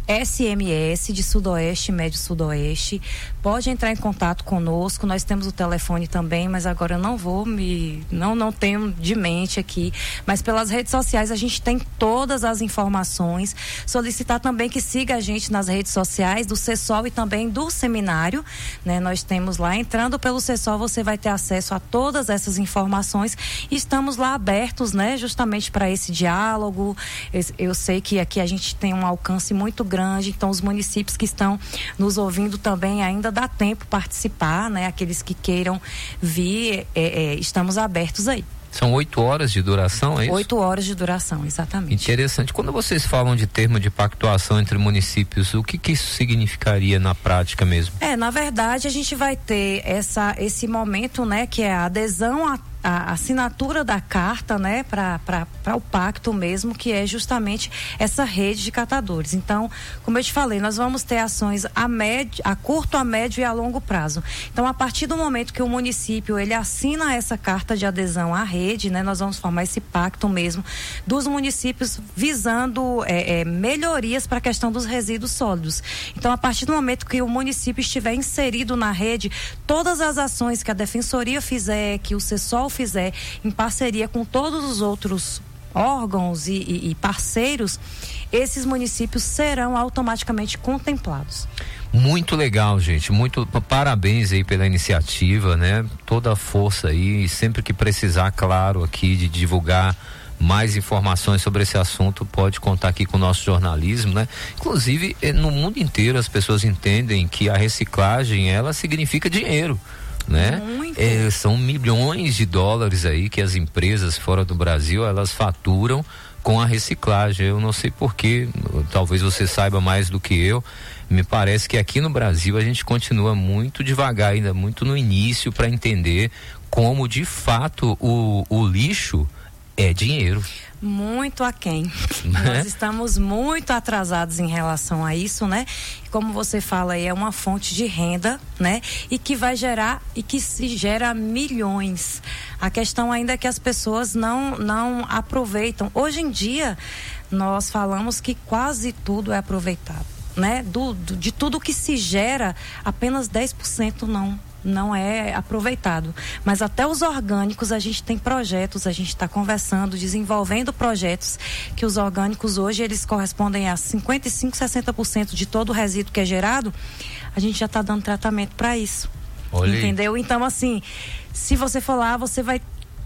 SMS de Sudoeste, Médio Sudoeste. Pode entrar em contato conosco. Nós temos o telefone também, mas agora eu não vou não tenho de mente aqui. Mas pelas redes sociais a gente tem todas as informações. Solicitar também que siga a gente nas redes sociais do CESOL e também do seminário, né? Nós temos lá, entrando pelo CESOL, você vai ter acesso a todas essas informações. Estamos lá abertos, né? Justamente para esse diálogo. Eu sei que aqui a gente tem um alcance muito grande, então os municípios que estão nos ouvindo também ainda dá tempo participar, né? Aqueles que queiram vir, estamos abertos aí. São 8 horas de duração, é isso? 8 horas de duração, exatamente. Interessante. Quando vocês falam de termo de pactuação entre municípios, o que isso significaria na prática mesmo? Na verdade, a gente vai ter esse momento, né, que é a adesão a assinatura da carta, né, para o pacto mesmo, que é justamente essa rede de catadores. Então, como eu te falei, nós vamos ter ações a curto, a médio e a longo prazo. Então, a partir do momento que o município ele assina essa carta de adesão à rede, né, nós vamos formar esse pacto mesmo dos municípios visando melhorias para a questão dos resíduos sólidos. Então, a partir do momento que o município estiver inserido na rede, todas as ações que a Defensoria fizer, que o CESOL fizer, em parceria com todos os outros órgãos e parceiros, esses municípios serão automaticamente contemplados. Muito legal, gente, muito parabéns aí pela iniciativa, né? Toda a força aí, sempre que precisar, claro, aqui de divulgar mais informações sobre esse assunto, pode contar aqui com o nosso jornalismo, né? Inclusive, no mundo inteiro as pessoas entendem que a reciclagem, ela significa dinheiro, né? São milhões de dólares aí que as empresas fora do Brasil, elas faturam com a reciclagem. Eu não sei porquê, talvez você saiba mais do que eu. Me parece que aqui no Brasil a gente continua muito devagar, ainda muito no início, para entender como de fato o lixo é dinheiro. Muito aquém. Nós estamos muito atrasados em relação a isso, né? Como você fala aí, é uma fonte de renda, né? E que vai gerar, e que se gera milhões. A questão ainda é que as pessoas não aproveitam. Hoje em dia, nós falamos que quase tudo é aproveitado, né? De tudo que se gera, apenas 10% não é aproveitado, mas até os orgânicos a gente tem projetos, a gente está conversando, desenvolvendo projetos que os orgânicos hoje eles correspondem a 55, 60% de todo o resíduo que é gerado, a gente já está dando tratamento para isso. Olhei. Entendeu? Então assim, se você for lá, você vai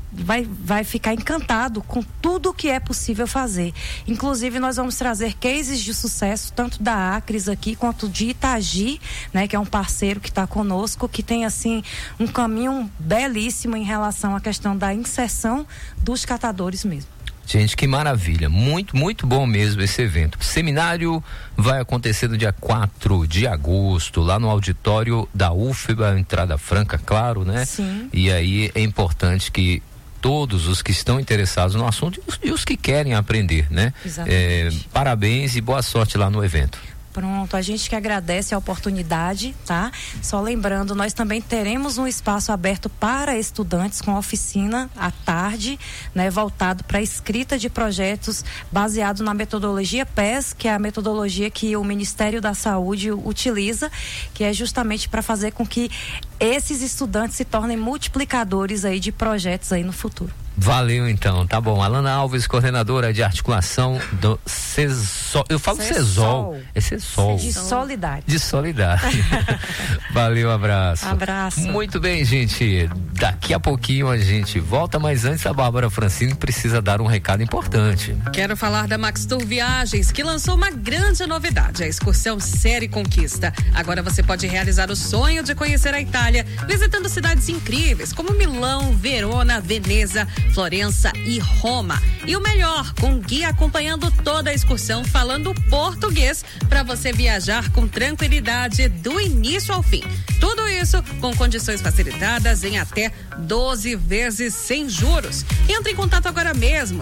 ficar encantado com tudo que é possível fazer. Inclusive, nós vamos trazer cases de sucesso, tanto da Acres aqui, quanto de Itagi, né, que é um parceiro que está conosco, que tem, assim, um caminho belíssimo em relação à questão da inserção dos catadores mesmo. Gente, que maravilha, muito, muito bom mesmo esse evento. O seminário vai acontecer no dia 4 de agosto, lá no auditório da UFBA, entrada franca, claro, né? Sim. E aí é importante que todos os que estão interessados no assunto e os que querem aprender, né? Exatamente. Parabéns e boa sorte lá no evento. Pronto, a gente que agradece a oportunidade, tá? Só lembrando, nós também teremos um espaço aberto para estudantes com oficina à tarde, né? Voltado para a escrita de projetos baseado na metodologia PES, que é a metodologia que o Ministério da Saúde utiliza, que é justamente para fazer com que esses estudantes se tornem multiplicadores aí de projetos aí no futuro. Valeu, então, tá bom. Alana Alves, coordenadora de articulação do CESOL. Eu falo CESOL. É CESOL. De Solidário. De Solidário. Valeu, abraço. Abraço. Muito bem, gente. Daqui a pouquinho a gente volta, mas antes a Bárbara Francini precisa dar um recado importante. Quero falar da Max Tour Viagens, que lançou uma grande novidade, a excursão Série Conquista. Agora você pode realizar o sonho de conhecer a Itália, visitando cidades incríveis como Milão, Verona, Veneza, Florença e Roma. E o melhor, com guia acompanhando toda a excursão, falando português, para você viajar com tranquilidade do início ao fim. Tudo isso com condições facilitadas em até 12 vezes sem juros. Entre em contato agora mesmo,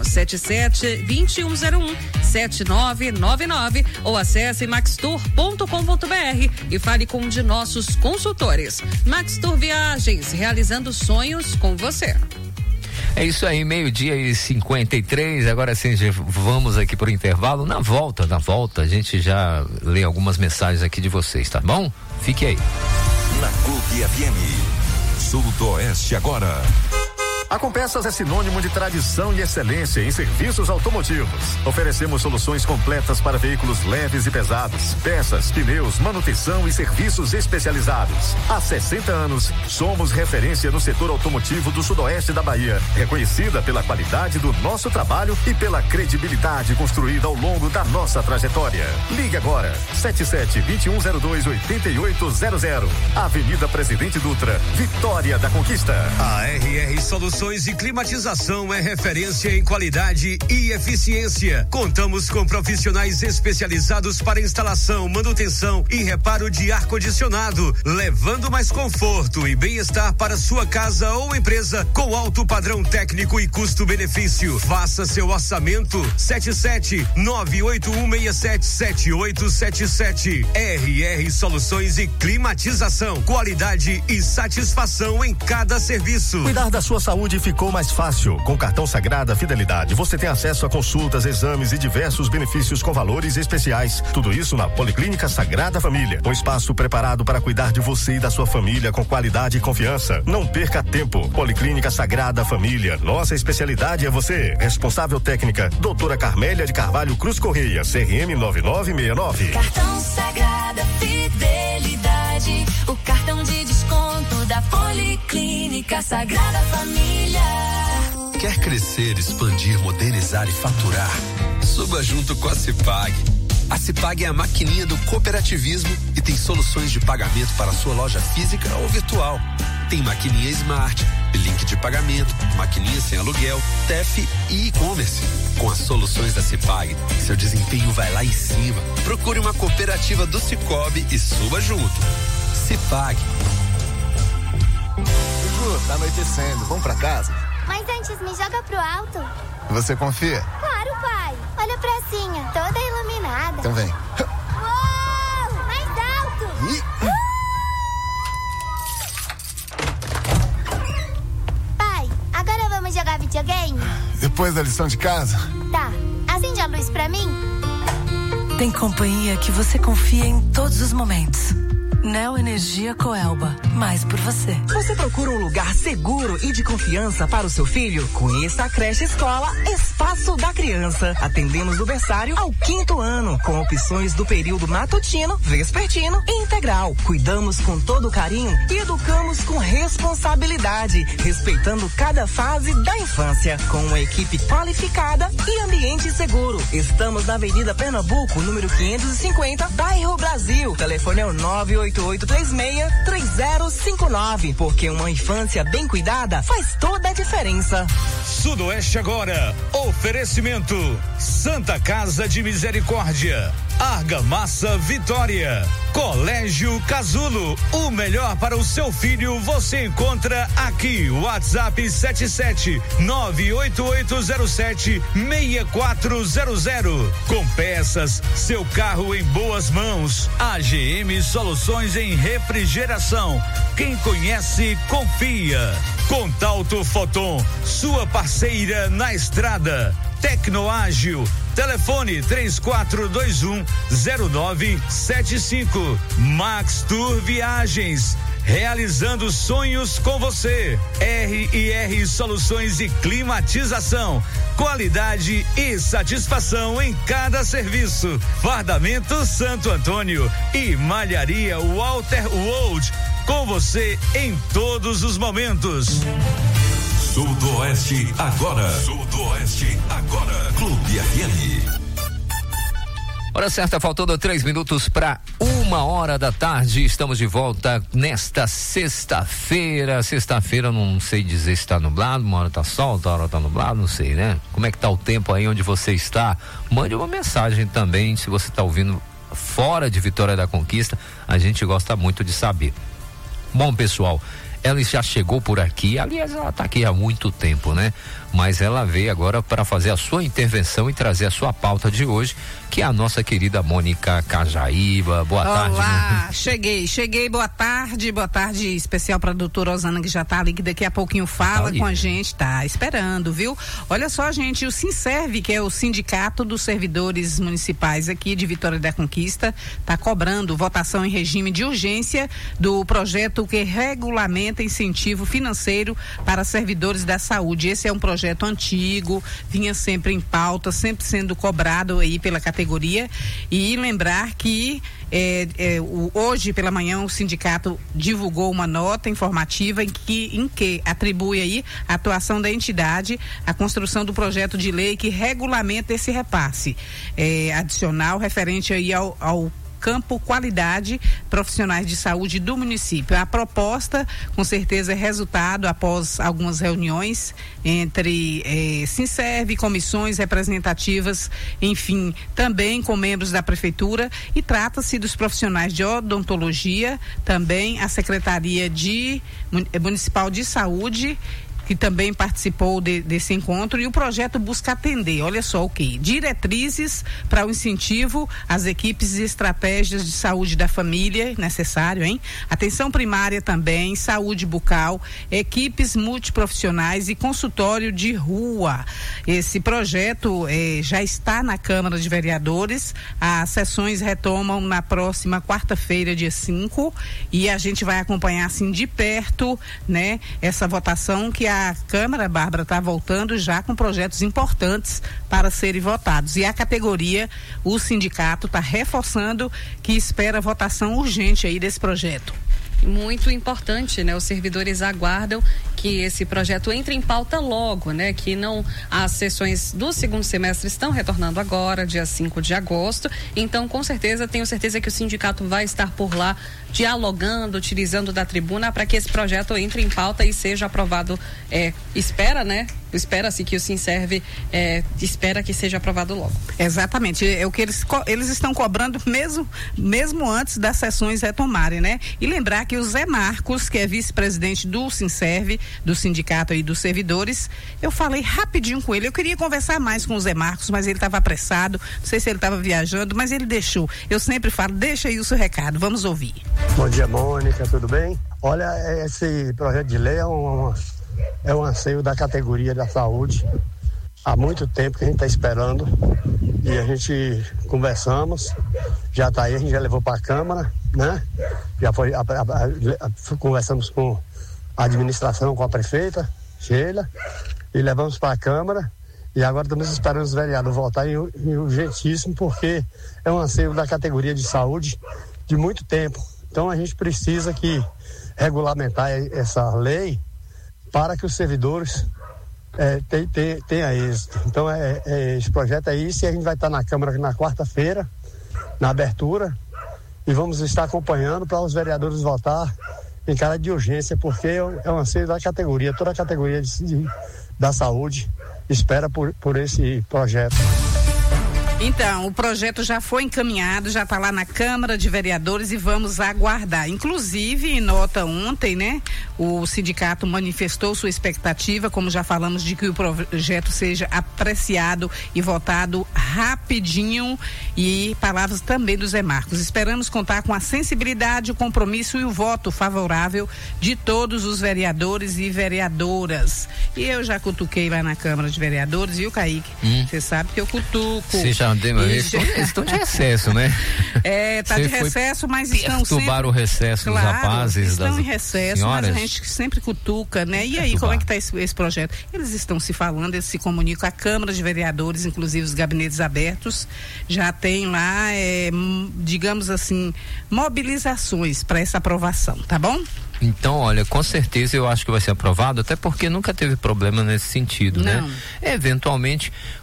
77-2101-7999 ou acesse maxtour.com.br e fale com um de nossos consultores. Max Tour Viagens, realizando sonhos com você. É isso aí, 12:53. Agora sim, vamos aqui pro intervalo. Na volta, a gente já lê algumas mensagens aqui de vocês, tá bom? Fique aí. Na Clube FM, Sudoeste agora. A Compeças é sinônimo de tradição e excelência em serviços automotivos. Oferecemos soluções completas para veículos leves e pesados, peças, pneus, manutenção e serviços especializados. Há 60 anos, somos referência no setor automotivo do sudoeste da Bahia, reconhecida pela qualidade do nosso trabalho e pela credibilidade construída ao longo da nossa trajetória. Ligue agora, 77-2102-8800. Avenida Presidente Dutra, Vitória da Conquista. A RR Soluções e Climatização é referência em qualidade e eficiência. Contamos com profissionais especializados para instalação, manutenção e reparo de ar-condicionado, levando mais conforto e bem-estar para sua casa ou empresa com alto padrão técnico e custo-benefício. Faça seu orçamento 77-981677877. RR Soluções e Climatização, qualidade e satisfação em cada serviço. Cuidar da sua saúde ficou mais fácil. Com o cartão Sagrada Fidelidade, você tem acesso a consultas, exames e diversos benefícios com valores especiais. Tudo isso na Policlínica Sagrada Família. Um espaço preparado para cuidar de você e da sua família com qualidade e confiança. Não perca tempo. Policlínica Sagrada Família. Nossa especialidade é você. Responsável técnica, doutora Carmélia de Carvalho Cruz Correia, CRM 9969. Cartão Sagrada Fidelidade, o cartão de desconto da Policlínica Sagrada Família. Quer crescer, expandir, modernizar e faturar? Suba junto com a Cipag. A Cipag é a maquininha do cooperativismo e tem soluções de pagamento para a sua loja física ou virtual. Tem maquininha Smart, link de pagamento, maquininha sem aluguel, TEF e e-commerce. Com as soluções da Cipag, seu desempenho vai lá em cima. Procure uma cooperativa do Cicobi e suba junto. Cipag. Tá anoitecendo, vamos pra casa? Mas antes me joga pro alto. Você confia? Claro, pai. Olha a pracinha, toda iluminada. Então vem. Uou! Mais alto! Pai, agora vamos jogar videogame? Depois da lição de casa? Tá. Acende a luz pra mim. Tem companhia que você confia em todos os momentos. Neo Energia Coelba, mais por você. Você procura um lugar seguro e de confiança para o seu filho? Conheça a creche escola Espaço da Criança. Atendemos do berçário ao 5º ano, com opções do período matutino, vespertino e integral. Cuidamos com todo carinho e educamos com responsabilidade, respeitando cada fase da infância, com uma equipe qualificada e ambiente seguro. Estamos na Avenida Pernambuco, número 550, bairro Brasil. Telefone é o 98836-3059, porque uma infância bem cuidada faz toda a diferença. Sudoeste agora, oferecimento Santa Casa de Misericórdia, Argamassa Vitória, Colégio Casulo, o melhor para o seu filho você encontra aqui. WhatsApp 77-98807-6400. Com peças, seu carro em boas mãos. AGM Soluções em Refrigeração. Quem conhece, confia. Contalto Foton, sua parceira na estrada. Tecnoágil, telefone 3421-0975. Max Tour Viagens, realizando sonhos com você. RR Soluções e Climatização, qualidade e satisfação em cada serviço. Fardamento Santo Antônio e Malharia Walter Wold, com você em todos os momentos. Sudoeste agora. Sudoeste agora. Clube FM. Hora certa, faltando 3 minutos para 1h da tarde. Estamos de volta nesta sexta-feira. Sexta-feira, não sei dizer se está nublado, uma hora tá sol, outra hora tá nublado, não sei, né? Como é que tá o tempo aí onde você está? Mande uma mensagem também, se você está ouvindo fora de Vitória da Conquista, a gente gosta muito de saber. Bom, pessoal, ela já chegou por aqui, aliás, ela está aqui há muito tempo, né? Mas ela veio agora para fazer a sua intervenção e trazer a sua pauta de hoje, que é a nossa querida Mônica Cajaíba. Boa tarde. Olá, cheguei, boa tarde especial para a doutora Osana, que já tá ali, que daqui a pouquinho fala com a gente, tá esperando, viu? Olha só, gente, o Sinserve, que é o Sindicato dos Servidores Municipais aqui de Vitória da Conquista, tá cobrando votação em regime de urgência do projeto que regulamenta incentivo financeiro para servidores da saúde. Esse é um projeto antigo, vinha sempre em pauta, sempre sendo cobrado aí pela categoria, e lembrar que hoje pela manhã o sindicato divulgou uma nota informativa em que atribui aí a atuação da entidade à construção do projeto de lei que regulamenta esse repasse adicional referente aí ao campo qualidade profissionais de saúde do município. A proposta, com certeza, é resultado após algumas reuniões entre Sinserve, comissões representativas, enfim, também com membros da prefeitura, e trata-se dos profissionais de odontologia, também a Secretaria Municipal de Saúde, que também participou desse encontro, e o projeto busca atender, olha só o que? Diretrizes para o incentivo às equipes e estratégias de saúde da família, necessário, hein? Atenção primária também, saúde bucal, equipes multiprofissionais e consultório de rua. Esse projeto já está na Câmara de Vereadores, as sessões retomam na próxima quarta-feira, dia 5, e a gente vai acompanhar assim de perto, né? Essa votação, que a Câmara, Bárbara, está voltando já com projetos importantes para serem votados. E a categoria, o sindicato, está reforçando que espera votação urgente aí desse projeto. Muito importante, né? Os servidores aguardam que esse projeto entre em pauta logo, né? Que não, as sessões do segundo semestre estão retornando agora, dia 5 de agosto, então com certeza, tenho certeza que o sindicato vai estar por lá dialogando, utilizando da tribuna para que esse projeto entre em pauta e seja aprovado, espera-se que o Sinserve espera que seja aprovado logo. Exatamente, é o que eles estão cobrando mesmo antes das sessões retomarem, né? E lembrar que o Zé Marcos, que é vice-presidente do Sinserve, do Sindicato aí dos Servidores, eu falei rapidinho com ele, eu queria conversar mais com o Zé Marcos, mas ele estava apressado, não sei se ele estava viajando, mas ele deixou. Eu sempre falo, deixa aí o seu recado, vamos ouvir. Bom dia, Mônica, tudo bem? Olha, esse projeto de lei é um anseio da categoria da saúde. Há muito tempo que a gente está esperando, e a gente conversamos, já está aí, a gente já levou para a Câmara, né? Já foi, conversamos com a administração, com a prefeita, Sheila, e levamos para a Câmara, e agora estamos esperando os vereadores votar em urgentíssimo, porque é um anseio da categoria de saúde de muito tempo. Então a gente precisa regulamentar essa lei para que os servidores tenham êxito. Então esse projeto é isso, e a gente vai estar na Câmara na quarta-feira, na abertura, e vamos estar acompanhando para os vereadores votar em cara de urgência, porque é um anseio da categoria, toda a categoria da saúde espera por esse projeto. Então, o projeto já foi encaminhado, já está lá na Câmara de Vereadores e vamos aguardar. Inclusive, em nota ontem, né, o sindicato manifestou sua expectativa, como já falamos, de que o projeto seja apreciado e votado rapidinho, e palavras também do Zé Marcos. Esperamos contar com a sensibilidade, o compromisso e o voto favorável de todos os vereadores e vereadoras. E eu já cutuquei lá na Câmara de Vereadores, viu, Kaique? Você sabe que eu cutuco. Eles estão de recesso, né? Tá de recesso, mas estão perturbar o recesso dos rapazes, estão em recesso, senhoras. Mas a gente sempre cutuca, né? E aí, como é que está esse projeto? Eles estão se falando, eles se comunicam com a Câmara de Vereadores, inclusive os gabinetes abertos, já tem lá, digamos assim, mobilizações para essa aprovação, tá bom? Então, olha, com certeza eu acho que vai ser aprovado, até porque nunca teve problema nesse sentido, né? Eventualmente,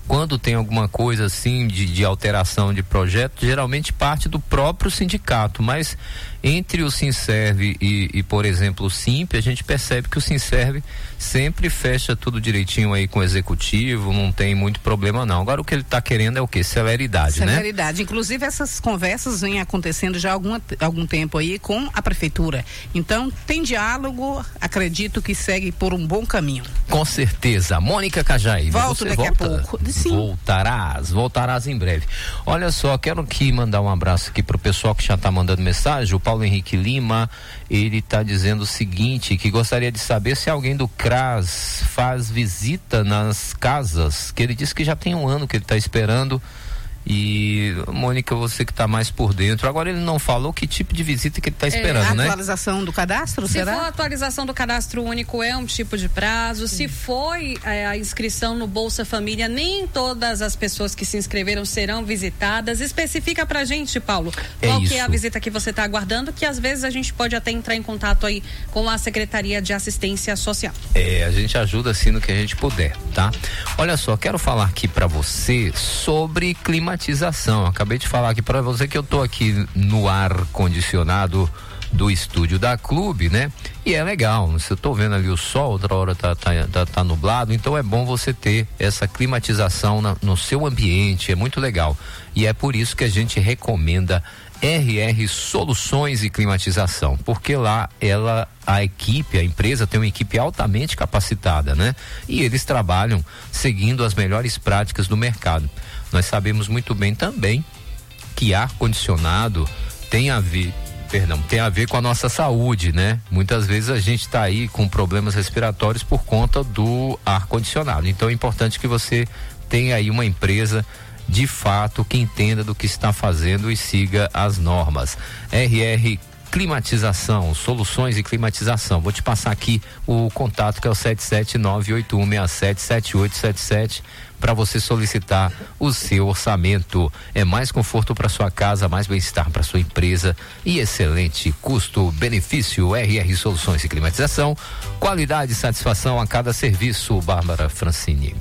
quando tem alguma coisa assim de alteração de projeto, geralmente parte do próprio sindicato, mas entre o Sinserve e por exemplo, o Simp, a gente percebe que o Sinserve sempre fecha tudo direitinho aí com o executivo, não tem muito problema não. Agora o que ele está querendo é o quê? Celeridade, né? Celeridade. Inclusive essas conversas vêm acontecendo já há algum tempo aí com a prefeitura. Então tem diálogo, acredito que segue por um bom caminho. Com certeza. Mônica Cajai, volto daqui a pouco. Sim. Voltarás em breve. Olha só, quero aqui mandar um abraço aqui pro pessoal que já está mandando mensagem. O Paulo Henrique Lima, ele está dizendo o seguinte, que gostaria de saber se alguém do CRAS faz visita nas casas, que ele disse que já tem um ano que ele está esperando. E, Mônica, você que está mais por dentro, agora ele não falou que tipo de visita que ele está esperando, né? Atualização do cadastro, será? Se for a atualização do cadastro único, é um tipo de prazo. Se foi a inscrição no Bolsa Família, nem todas as pessoas que se inscreveram serão visitadas. Especifica pra gente, Paulo, qual que é a visita que você está aguardando, que às vezes a gente pode até entrar em contato aí com a Secretaria de Assistência Social. A gente ajuda assim no que a gente puder, tá? Olha só, quero falar aqui pra você sobre climatização. Acabei de falar aqui para você que eu tô aqui no ar condicionado do estúdio da Clube, né? E é legal, você tô vendo ali o sol, outra hora tá nublado, então é bom você ter essa climatização no seu ambiente, é muito legal. E é por isso que a gente recomenda RR Soluções e Climatização, porque lá a empresa tem uma equipe altamente capacitada, né? E eles trabalham seguindo as melhores práticas do mercado. Nós sabemos muito bem também que ar-condicionado tem a ver com a nossa saúde, né? Muitas vezes a gente está aí com problemas respiratórios por conta do ar-condicionado. Então é importante que você tenha aí uma empresa de fato que entenda do que está fazendo e siga as normas. RR Climatização, Soluções e Climatização. Vou te passar aqui o contato, que é o 77981677877, para você solicitar o seu orçamento. É mais conforto para sua casa, mais bem-estar para sua empresa e excelente custo-benefício. RR Soluções e Climatização, qualidade e satisfação a cada serviço. Bárbara Francini.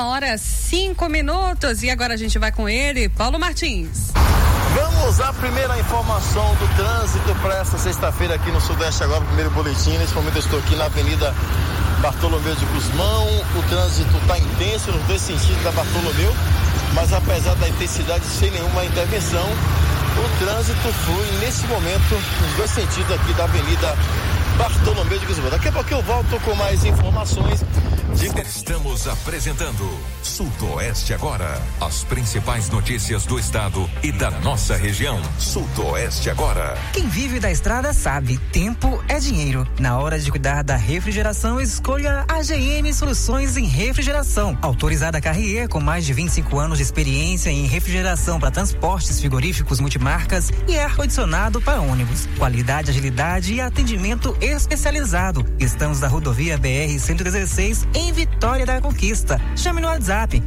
1h05 e agora a gente vai com ele, Paulo Martins. Vamos à primeira informação do trânsito para essa sexta-feira aqui no Sudeste agora, o primeiro boletim. Nesse momento eu estou aqui na Avenida Bartolomeu de Guzmão. O trânsito está intenso nos dois sentidos da Bartolomeu, mas apesar da intensidade sem nenhuma intervenção, o trânsito flui nesse momento nos dois sentidos aqui da Avenida Bartolomeu de Guzmão. Daqui a pouco eu volto com mais informações. Estamos apresentando Sudoeste Agora. As principais notícias do estado e da nossa região. Sudoeste Agora. Quem vive da estrada sabe, tempo é dinheiro. Na hora de cuidar da refrigeração, escolha a AGM Soluções em Refrigeração. Autorizada Carrier, com mais de 25 anos de experiência em refrigeração para transportes, frigoríficos, multimarcas e ar-condicionado para ônibus. Qualidade, agilidade e atendimento especializado. Estamos na rodovia BR-116 em Vitória da Conquista. Chame no WhatsApp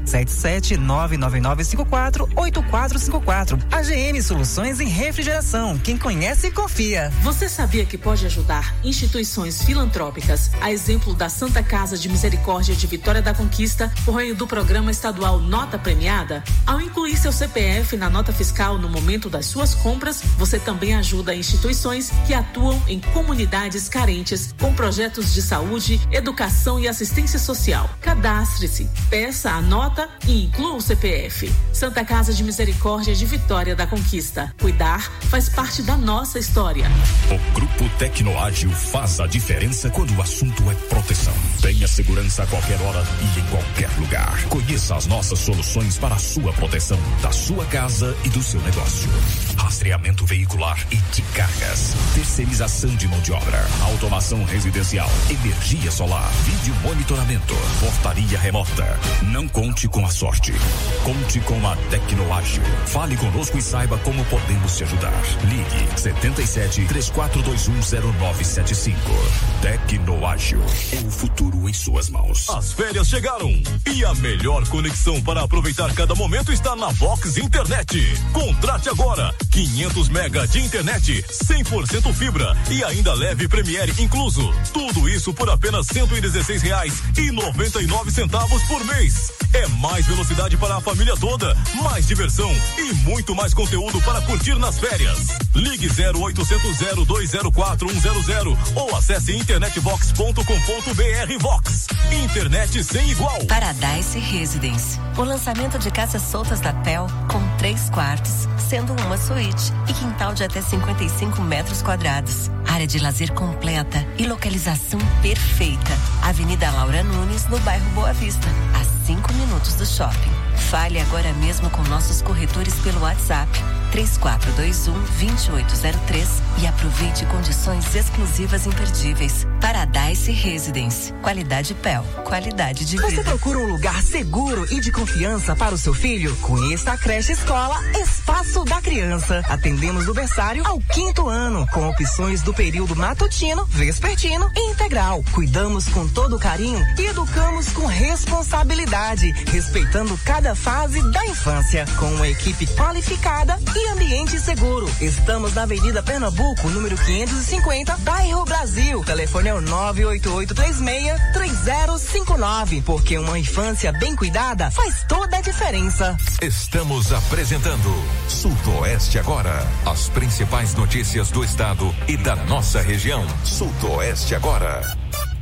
77999548454. AGM Soluções em Refrigeração. Quem conhece, confia. Você sabia que pode ajudar instituições filantrópicas, a exemplo da Santa Casa de Misericórdia de Vitória da Conquista, por meio do programa estadual Nota Premiada? Ao incluir seu CPF na nota fiscal no momento das suas compras, você também ajuda instituições que atuam em comunidades carentes com projetos de saúde, educação e assistência social. Cadastre-se, peça a nota e inclua o CPF. Santa Casa de Misericórdia de Vitória da Conquista. Cuidar faz parte da nossa história. O Grupo Tecnoágil faz a diferença quando o assunto é proteção. Tenha segurança a qualquer hora e em qualquer lugar. Conheça as nossas soluções para a sua proteção, da sua casa e do seu negócio. Rastreamento veicular e de cargas. Terceirização de mão de obra. Automação residencial. Energia solar. Vídeo monitoramento. Portaria remota. Não conte com a sorte. Conte com a Tecnoágil. Fale conosco e saiba como podemos te ajudar. Ligue 77-3421-0975. Tecnoágil. É o futuro em suas mãos. As férias chegaram e a melhor conexão para aproveitar cada momento está na Vox Internet. Contrate agora, 500 mega de internet, 100% fibra e ainda leve Premiere incluso. Tudo isso por apenas R$116,99 por mês. É mais velocidade para a família toda, mais diversão e muito mais conteúdo para curtir nas férias. Ligue 0800 0204 100 ou acesse internetvox.com.br. Vox, internet sem igual. Paradise Residence, o lançamento de casas soltas da PEL com 3 quartos, sendo uma suíte e quintal de até 55 metros quadrados. Área de lazer completa e localização perfeita. Avenida Laura Nunes, no bairro Boa Vista, a 5 minutos do shopping. Fale agora mesmo com nossos corretores pelo WhatsApp 3421-2803 e aproveite condições exclusivas imperdíveis. Paradise Residence. Qualidade PEL. Qualidade de vida. Você procura um lugar seguro e de confiança para o seu filho? Conheça a creche escola Espaço da Criança. Atendemos do berçário ao 5º ano, com opções do período matutino, vespertino e integral. Cuidamos com todo carinho e educamos com responsabilidade, respeitando cada fase da infância, com uma equipe qualificada e ambiente seguro. Estamos na Avenida Pernambuco, número 550, bairro Brasil. Telefone é o 98836-3059, porque uma infância bem cuidada faz toda a diferença. Estamos apresentando Sudoeste Agora. As principais notícias do estado e da nossa região. Sudoeste Agora.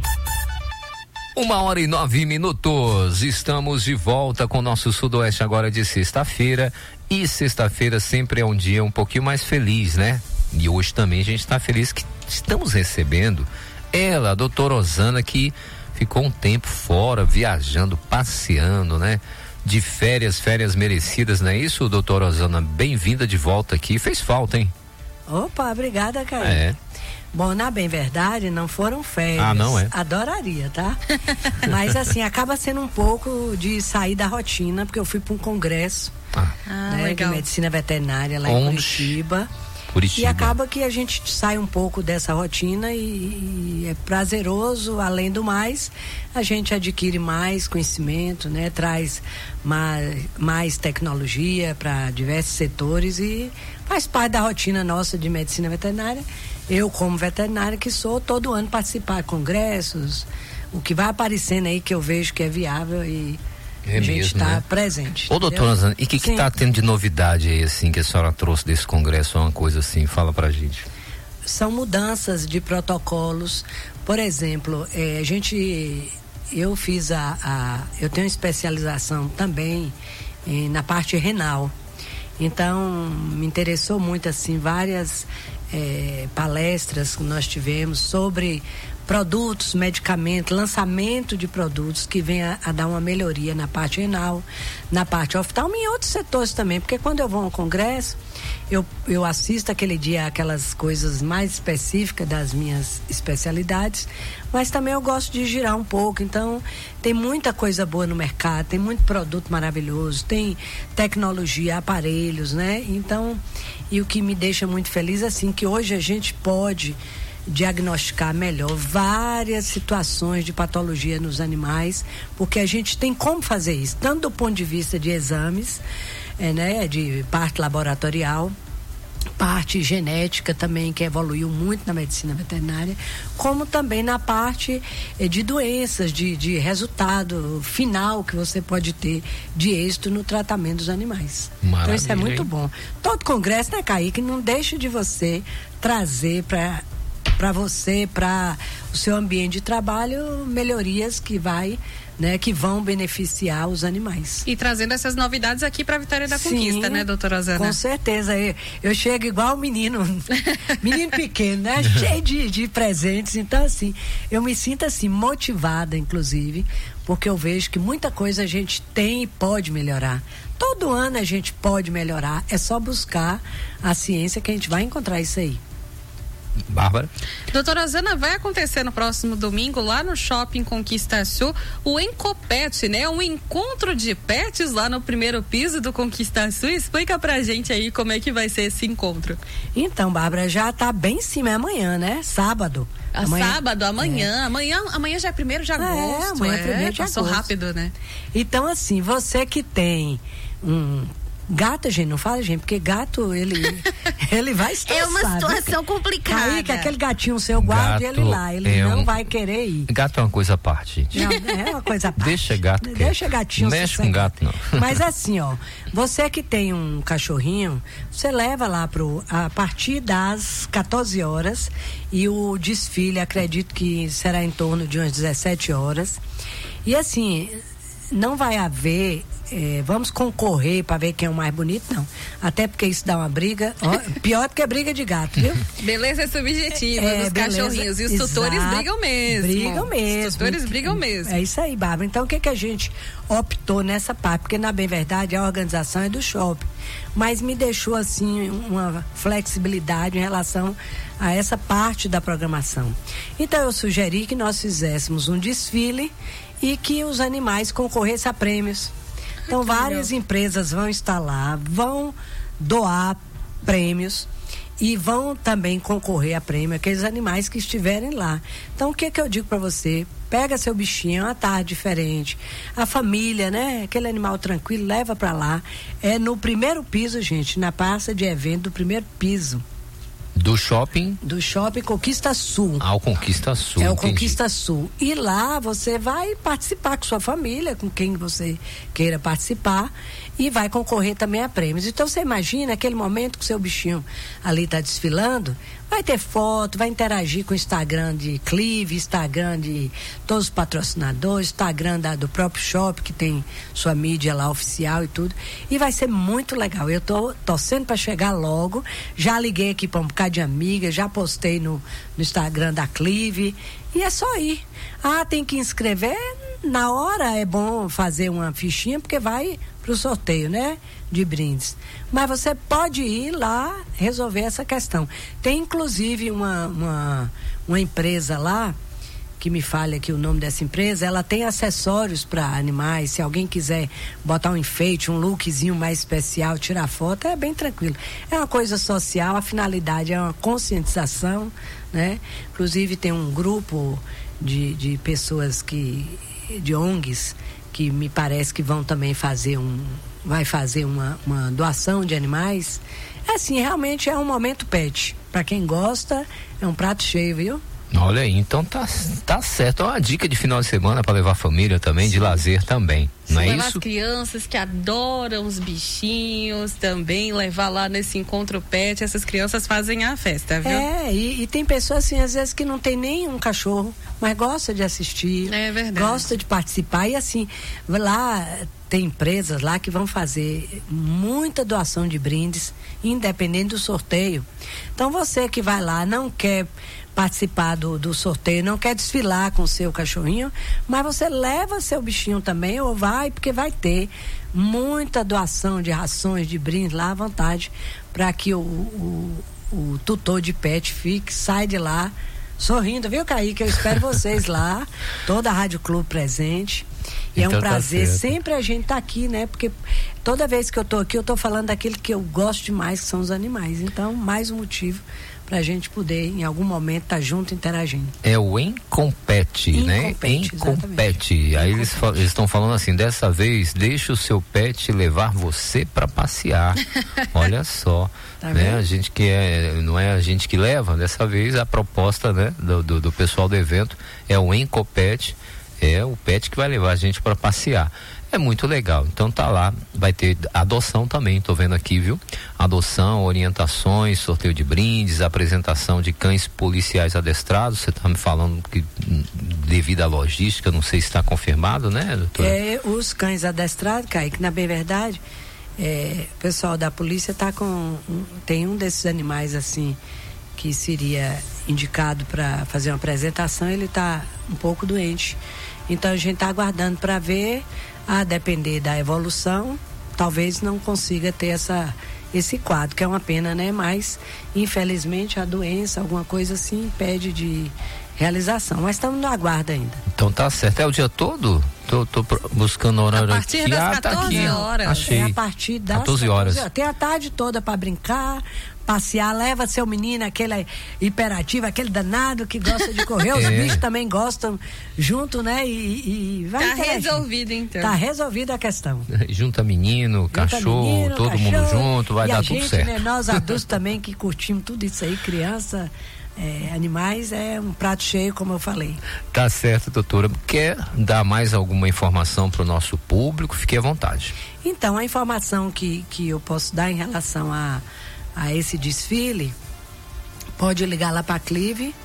1h09. Estamos de volta com o nosso Sudoeste Agora de sexta-feira. E sexta-feira sempre é um dia um pouquinho mais feliz, né? E hoje também a gente está feliz que estamos recebendo ela, a doutora Osana, que ficou um tempo fora, viajando, passeando, né? De férias merecidas, não é isso, doutora Osana? Bem-vinda de volta aqui. Fez falta, hein? Opa, obrigada, Caio. É. Bom, na bem verdade, não foram férias. Ah, não é? Adoraria, tá? Mas assim, acaba sendo um pouco de sair da rotina, porque eu fui para um congresso de medicina veterinária lá em Curitiba. E acaba que a gente sai um pouco dessa rotina e é prazeroso, além do mais, a gente adquire mais conhecimento, né? Traz mais tecnologia para diversos setores e faz parte da rotina nossa de medicina veterinária. Eu, como veterinária que sou, todo ano participar de congressos, o que vai aparecendo aí que eu vejo que é viável e a gente está presente. Ô, doutora Osana, e o que está tendo de novidade aí, assim, que a senhora trouxe desse congresso, uma coisa assim, fala pra gente. São mudanças de protocolos, por exemplo, eu fiz eu tenho especialização também na parte renal, então me interessou muito, assim, várias palestras que nós tivemos sobre produtos, medicamentos, lançamento de produtos que venha a dar uma melhoria na parte renal, na parte oftalmo e em outros setores também, porque quando eu vou a um congresso, eu assisto aquele dia aquelas coisas mais específicas das minhas especialidades, mas também eu gosto de girar um pouco, então tem muita coisa boa no mercado, tem muito produto maravilhoso, tem tecnologia, aparelhos, né? Então, e o que me deixa muito feliz, assim, que hoje a gente pode diagnosticar melhor várias situações de patologia nos animais, porque a gente tem como fazer isso, tanto do ponto de vista de exames, né, de parte laboratorial, parte genética também, que evoluiu muito na medicina veterinária, como também na parte de doenças, de resultado final que você pode ter de êxito no tratamento dos animais. Maravilha, então isso é muito hein? bom. Todo congresso, né, Kaique, não deixa de você trazer para você, para o seu ambiente de trabalho, melhorias que vão beneficiar os animais. E trazendo essas novidades aqui para Vitória da Conquista, né, doutora Osana? Com certeza. Eu chego igual menino pequeno, né? Cheio de presentes. Então, assim, eu me sinto assim, motivada, inclusive, porque eu vejo que muita coisa a gente tem e pode melhorar. Todo ano a gente pode melhorar. É só buscar a ciência que a gente vai encontrar isso aí. Bárbara. Doutora Osana, vai acontecer no próximo domingo lá no Shopping Conquista Sul o Encopet, né? Um encontro de pets lá no primeiro piso do Conquista Sul. Explica pra gente aí como é que vai ser esse encontro. Então, Bárbara, já tá bem em cima, é amanhã, né? Sábado. Amanhã já é 1º de agosto. Amanhã é 1º de agosto. Passou rápido, né? Então, assim, você que tem Gato, gente, não fala, gente, porque gato, ele vai estressar. É uma situação complicada. Aí que aquele gatinho seu guarda ele lá, ele não vai querer ir. Gato é uma coisa à parte, gente. Não, é uma coisa à parte. Deixa gato. Deixa gatinho. Não mexe com gato, não. Mas assim, ó, você que tem um cachorrinho, você leva lá a partir das 14 horas e o desfile, acredito que será em torno de umas 17 horas. E assim, não vai haver... vamos concorrer para ver quem é o mais bonito, não. Até porque isso dá uma briga, pior do que a briga de gato, viu? Beleza é subjetiva dos cachorrinhos. E os tutores brigam mesmo. Os tutores brigam mesmo. É isso aí, Bárbara. Então, o que a gente optou nessa parte? Porque, na bem verdade, a organização é do shopping. Mas me deixou, assim, uma flexibilidade em relação a essa parte da programação. Então, eu sugeri que nós fizéssemos um desfile e que os animais concorressem a prêmios. Então, várias empresas vão estar lá, vão doar prêmios e vão também concorrer a prêmio aqueles animais que estiverem lá. Então, o que eu digo para você? Pega seu bichinho, uma tarde diferente. A família, né? Aquele animal tranquilo, leva para lá. É no primeiro piso, gente, na praça de evento do primeiro piso. Do shopping? Do shopping Conquista Sul. Ah, o Conquista Sul. É o Conquista Sul. E lá você vai participar com sua família, com quem você queira participar, e vai concorrer também a prêmios. Então você imagina aquele momento que o seu bichinho ali está desfilando, vai ter foto, vai interagir com o Instagram de Clive, Instagram de todos os patrocinadores, Instagram do próprio shopping, que tem sua mídia lá oficial e tudo. E vai ser muito legal. Eu tô torcendo para chegar logo. Já liguei aqui para um bocado de amiga, já postei no Instagram da Clive. E é só ir. Ah, tem que inscrever. Na hora é bom fazer uma fichinha, porque vai pro sorteio, né? De brindes. Mas você pode ir lá resolver essa questão. Tem inclusive uma empresa lá, que me fale aqui o nome dessa empresa, ela tem acessórios para animais. Se alguém quiser botar um enfeite, um lookzinho mais especial, tirar foto, é bem tranquilo. É uma coisa social, a finalidade é uma conscientização, né? Inclusive tem um grupo de pessoas de ONGs, que me parece que vão também fazer uma doação de animais. Assim, realmente é um momento pet. Para quem gosta, é um prato cheio, viu? Olha aí, então tá certo. É uma dica de final de semana para levar a família também, de lazer também. Não é levar isso? As crianças que adoram os bichinhos também, levar lá nesse encontro pet, essas crianças fazem a festa, viu? E tem pessoas assim, às vezes, que não tem nenhum cachorro, mas gosta de assistir. É verdade. Gosta de participar. E assim, lá tem empresas lá que vão fazer muita doação de brindes, independente do sorteio. Então você que vai lá, não quer participar do sorteio, não quer desfilar com o seu cachorrinho, mas você leva seu bichinho também, ou vai, porque vai ter muita doação de rações, de brindes lá à vontade, para que o tutor de pet sai de lá sorrindo, viu, Kaique? Eu espero vocês lá, toda a Rádio Clube presente. E então é um prazer sempre a gente tá aqui, né? Porque toda vez que eu tô aqui, eu tô falando daquele que eu gosto demais, que são os animais. Então, mais um motivo pra gente poder, em algum momento, estar junto interagindo. É o Encompete, né? Encompete. Aí eles estão falando assim, dessa vez, deixa o seu pet levar você para passear. Olha só. Tá, né? A gente não é a gente que leva, dessa vez a proposta, né, do pessoal do evento é o Encompete, é o pet que vai levar a gente para passear. É muito legal. Então tá lá, vai ter adoção também, tô vendo aqui, viu? Adoção, orientações, sorteio de brindes, apresentação de cães policiais adestrados. Você tá me falando que devido à logística, não sei se está confirmado, né, doutora? Os cães adestrados, Kaique, na bem verdade, o pessoal da polícia tem um desses animais assim que seria indicado para fazer uma apresentação, ele tá um pouco doente. Então a gente tá aguardando para ver, a depender da evolução, talvez não consiga ter esse quadro, que é uma pena, né? Mas infelizmente a doença, alguma coisa assim, impede de realização, mas estamos no aguardo ainda. Então tá certo, é o dia todo? Tô buscando o horário aqui. A partir das 14 horas. Achei. É a partir das 14 horas. Tem a tarde toda para brincar, passear, leva seu menino, aquele hiperativo, aquele danado que gosta de correr, os bichos também gostam junto, né? E vai resolvido, então. Tá resolvida a questão. Junta menino, cachorro, todo mundo junto, vai dar tudo certo. Né, nós adultos também que curtimos tudo isso aí, criança, animais, é um prato cheio, como eu falei. Tá certo, doutora. Quer dar mais alguma informação para o nosso público? Fique à vontade. Então, a informação que eu posso dar em relação a esse desfile, pode ligar lá para a Clive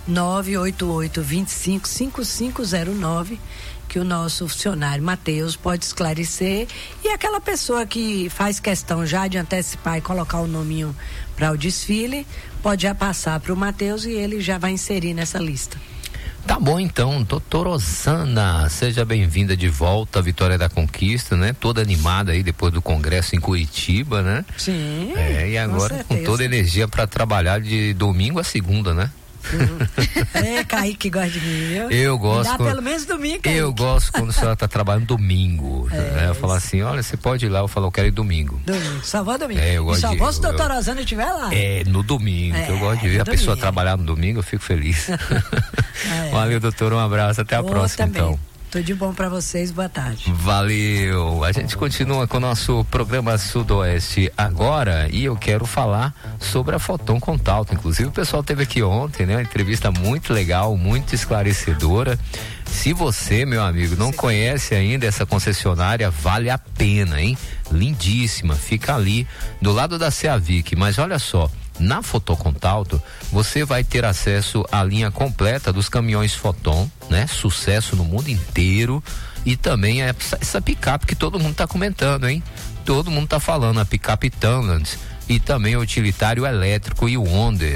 988-25-5509, que o nosso funcionário Matheus pode esclarecer, e aquela pessoa que faz questão já de antecipar e colocar o nominho para o desfile, pode já passar para o Matheus e ele já vai inserir nessa lista. Tá bom, então, doutora Osana, seja bem-vinda de volta à Vitória da Conquista, né? Toda animada aí depois do congresso em Curitiba, né? Sim. E agora com toda a energia para trabalhar de domingo a segunda, né? Kaique gosta de mim, viu? Eu gosto. Dá pelo menos domingo, Kaique. Eu gosto quando a senhora tá trabalhando domingo. Eu falo assim, olha, você pode ir lá, eu falo, eu quero ir domingo. Só vou domingo. Eu gosto só vou se a doutora Osana estiver lá. No domingo, que eu gosto de ver a pessoa trabalhar no domingo, eu fico feliz. Valeu, doutor, um abraço, até a próxima, também. então. Tudo de bom para vocês, boa tarde. Valeu, a gente continua com o nosso programa Sudoeste agora, e eu quero falar sobre a Foton Contato. Inclusive o pessoal teve aqui ontem, né? Uma entrevista muito legal, muito esclarecedora. Se você, meu amigo, não conhece ainda essa concessionária, vale a pena, hein? Lindíssima, fica ali do lado da Ceavic, mas olha só, na Fotocontalto, você vai ter acesso à linha completa dos caminhões Foton, né? Sucesso no mundo inteiro, e também essa picape que todo mundo tá comentando, hein? Todo mundo tá falando, a picape Tunland, e também o utilitário elétrico e o Wonder.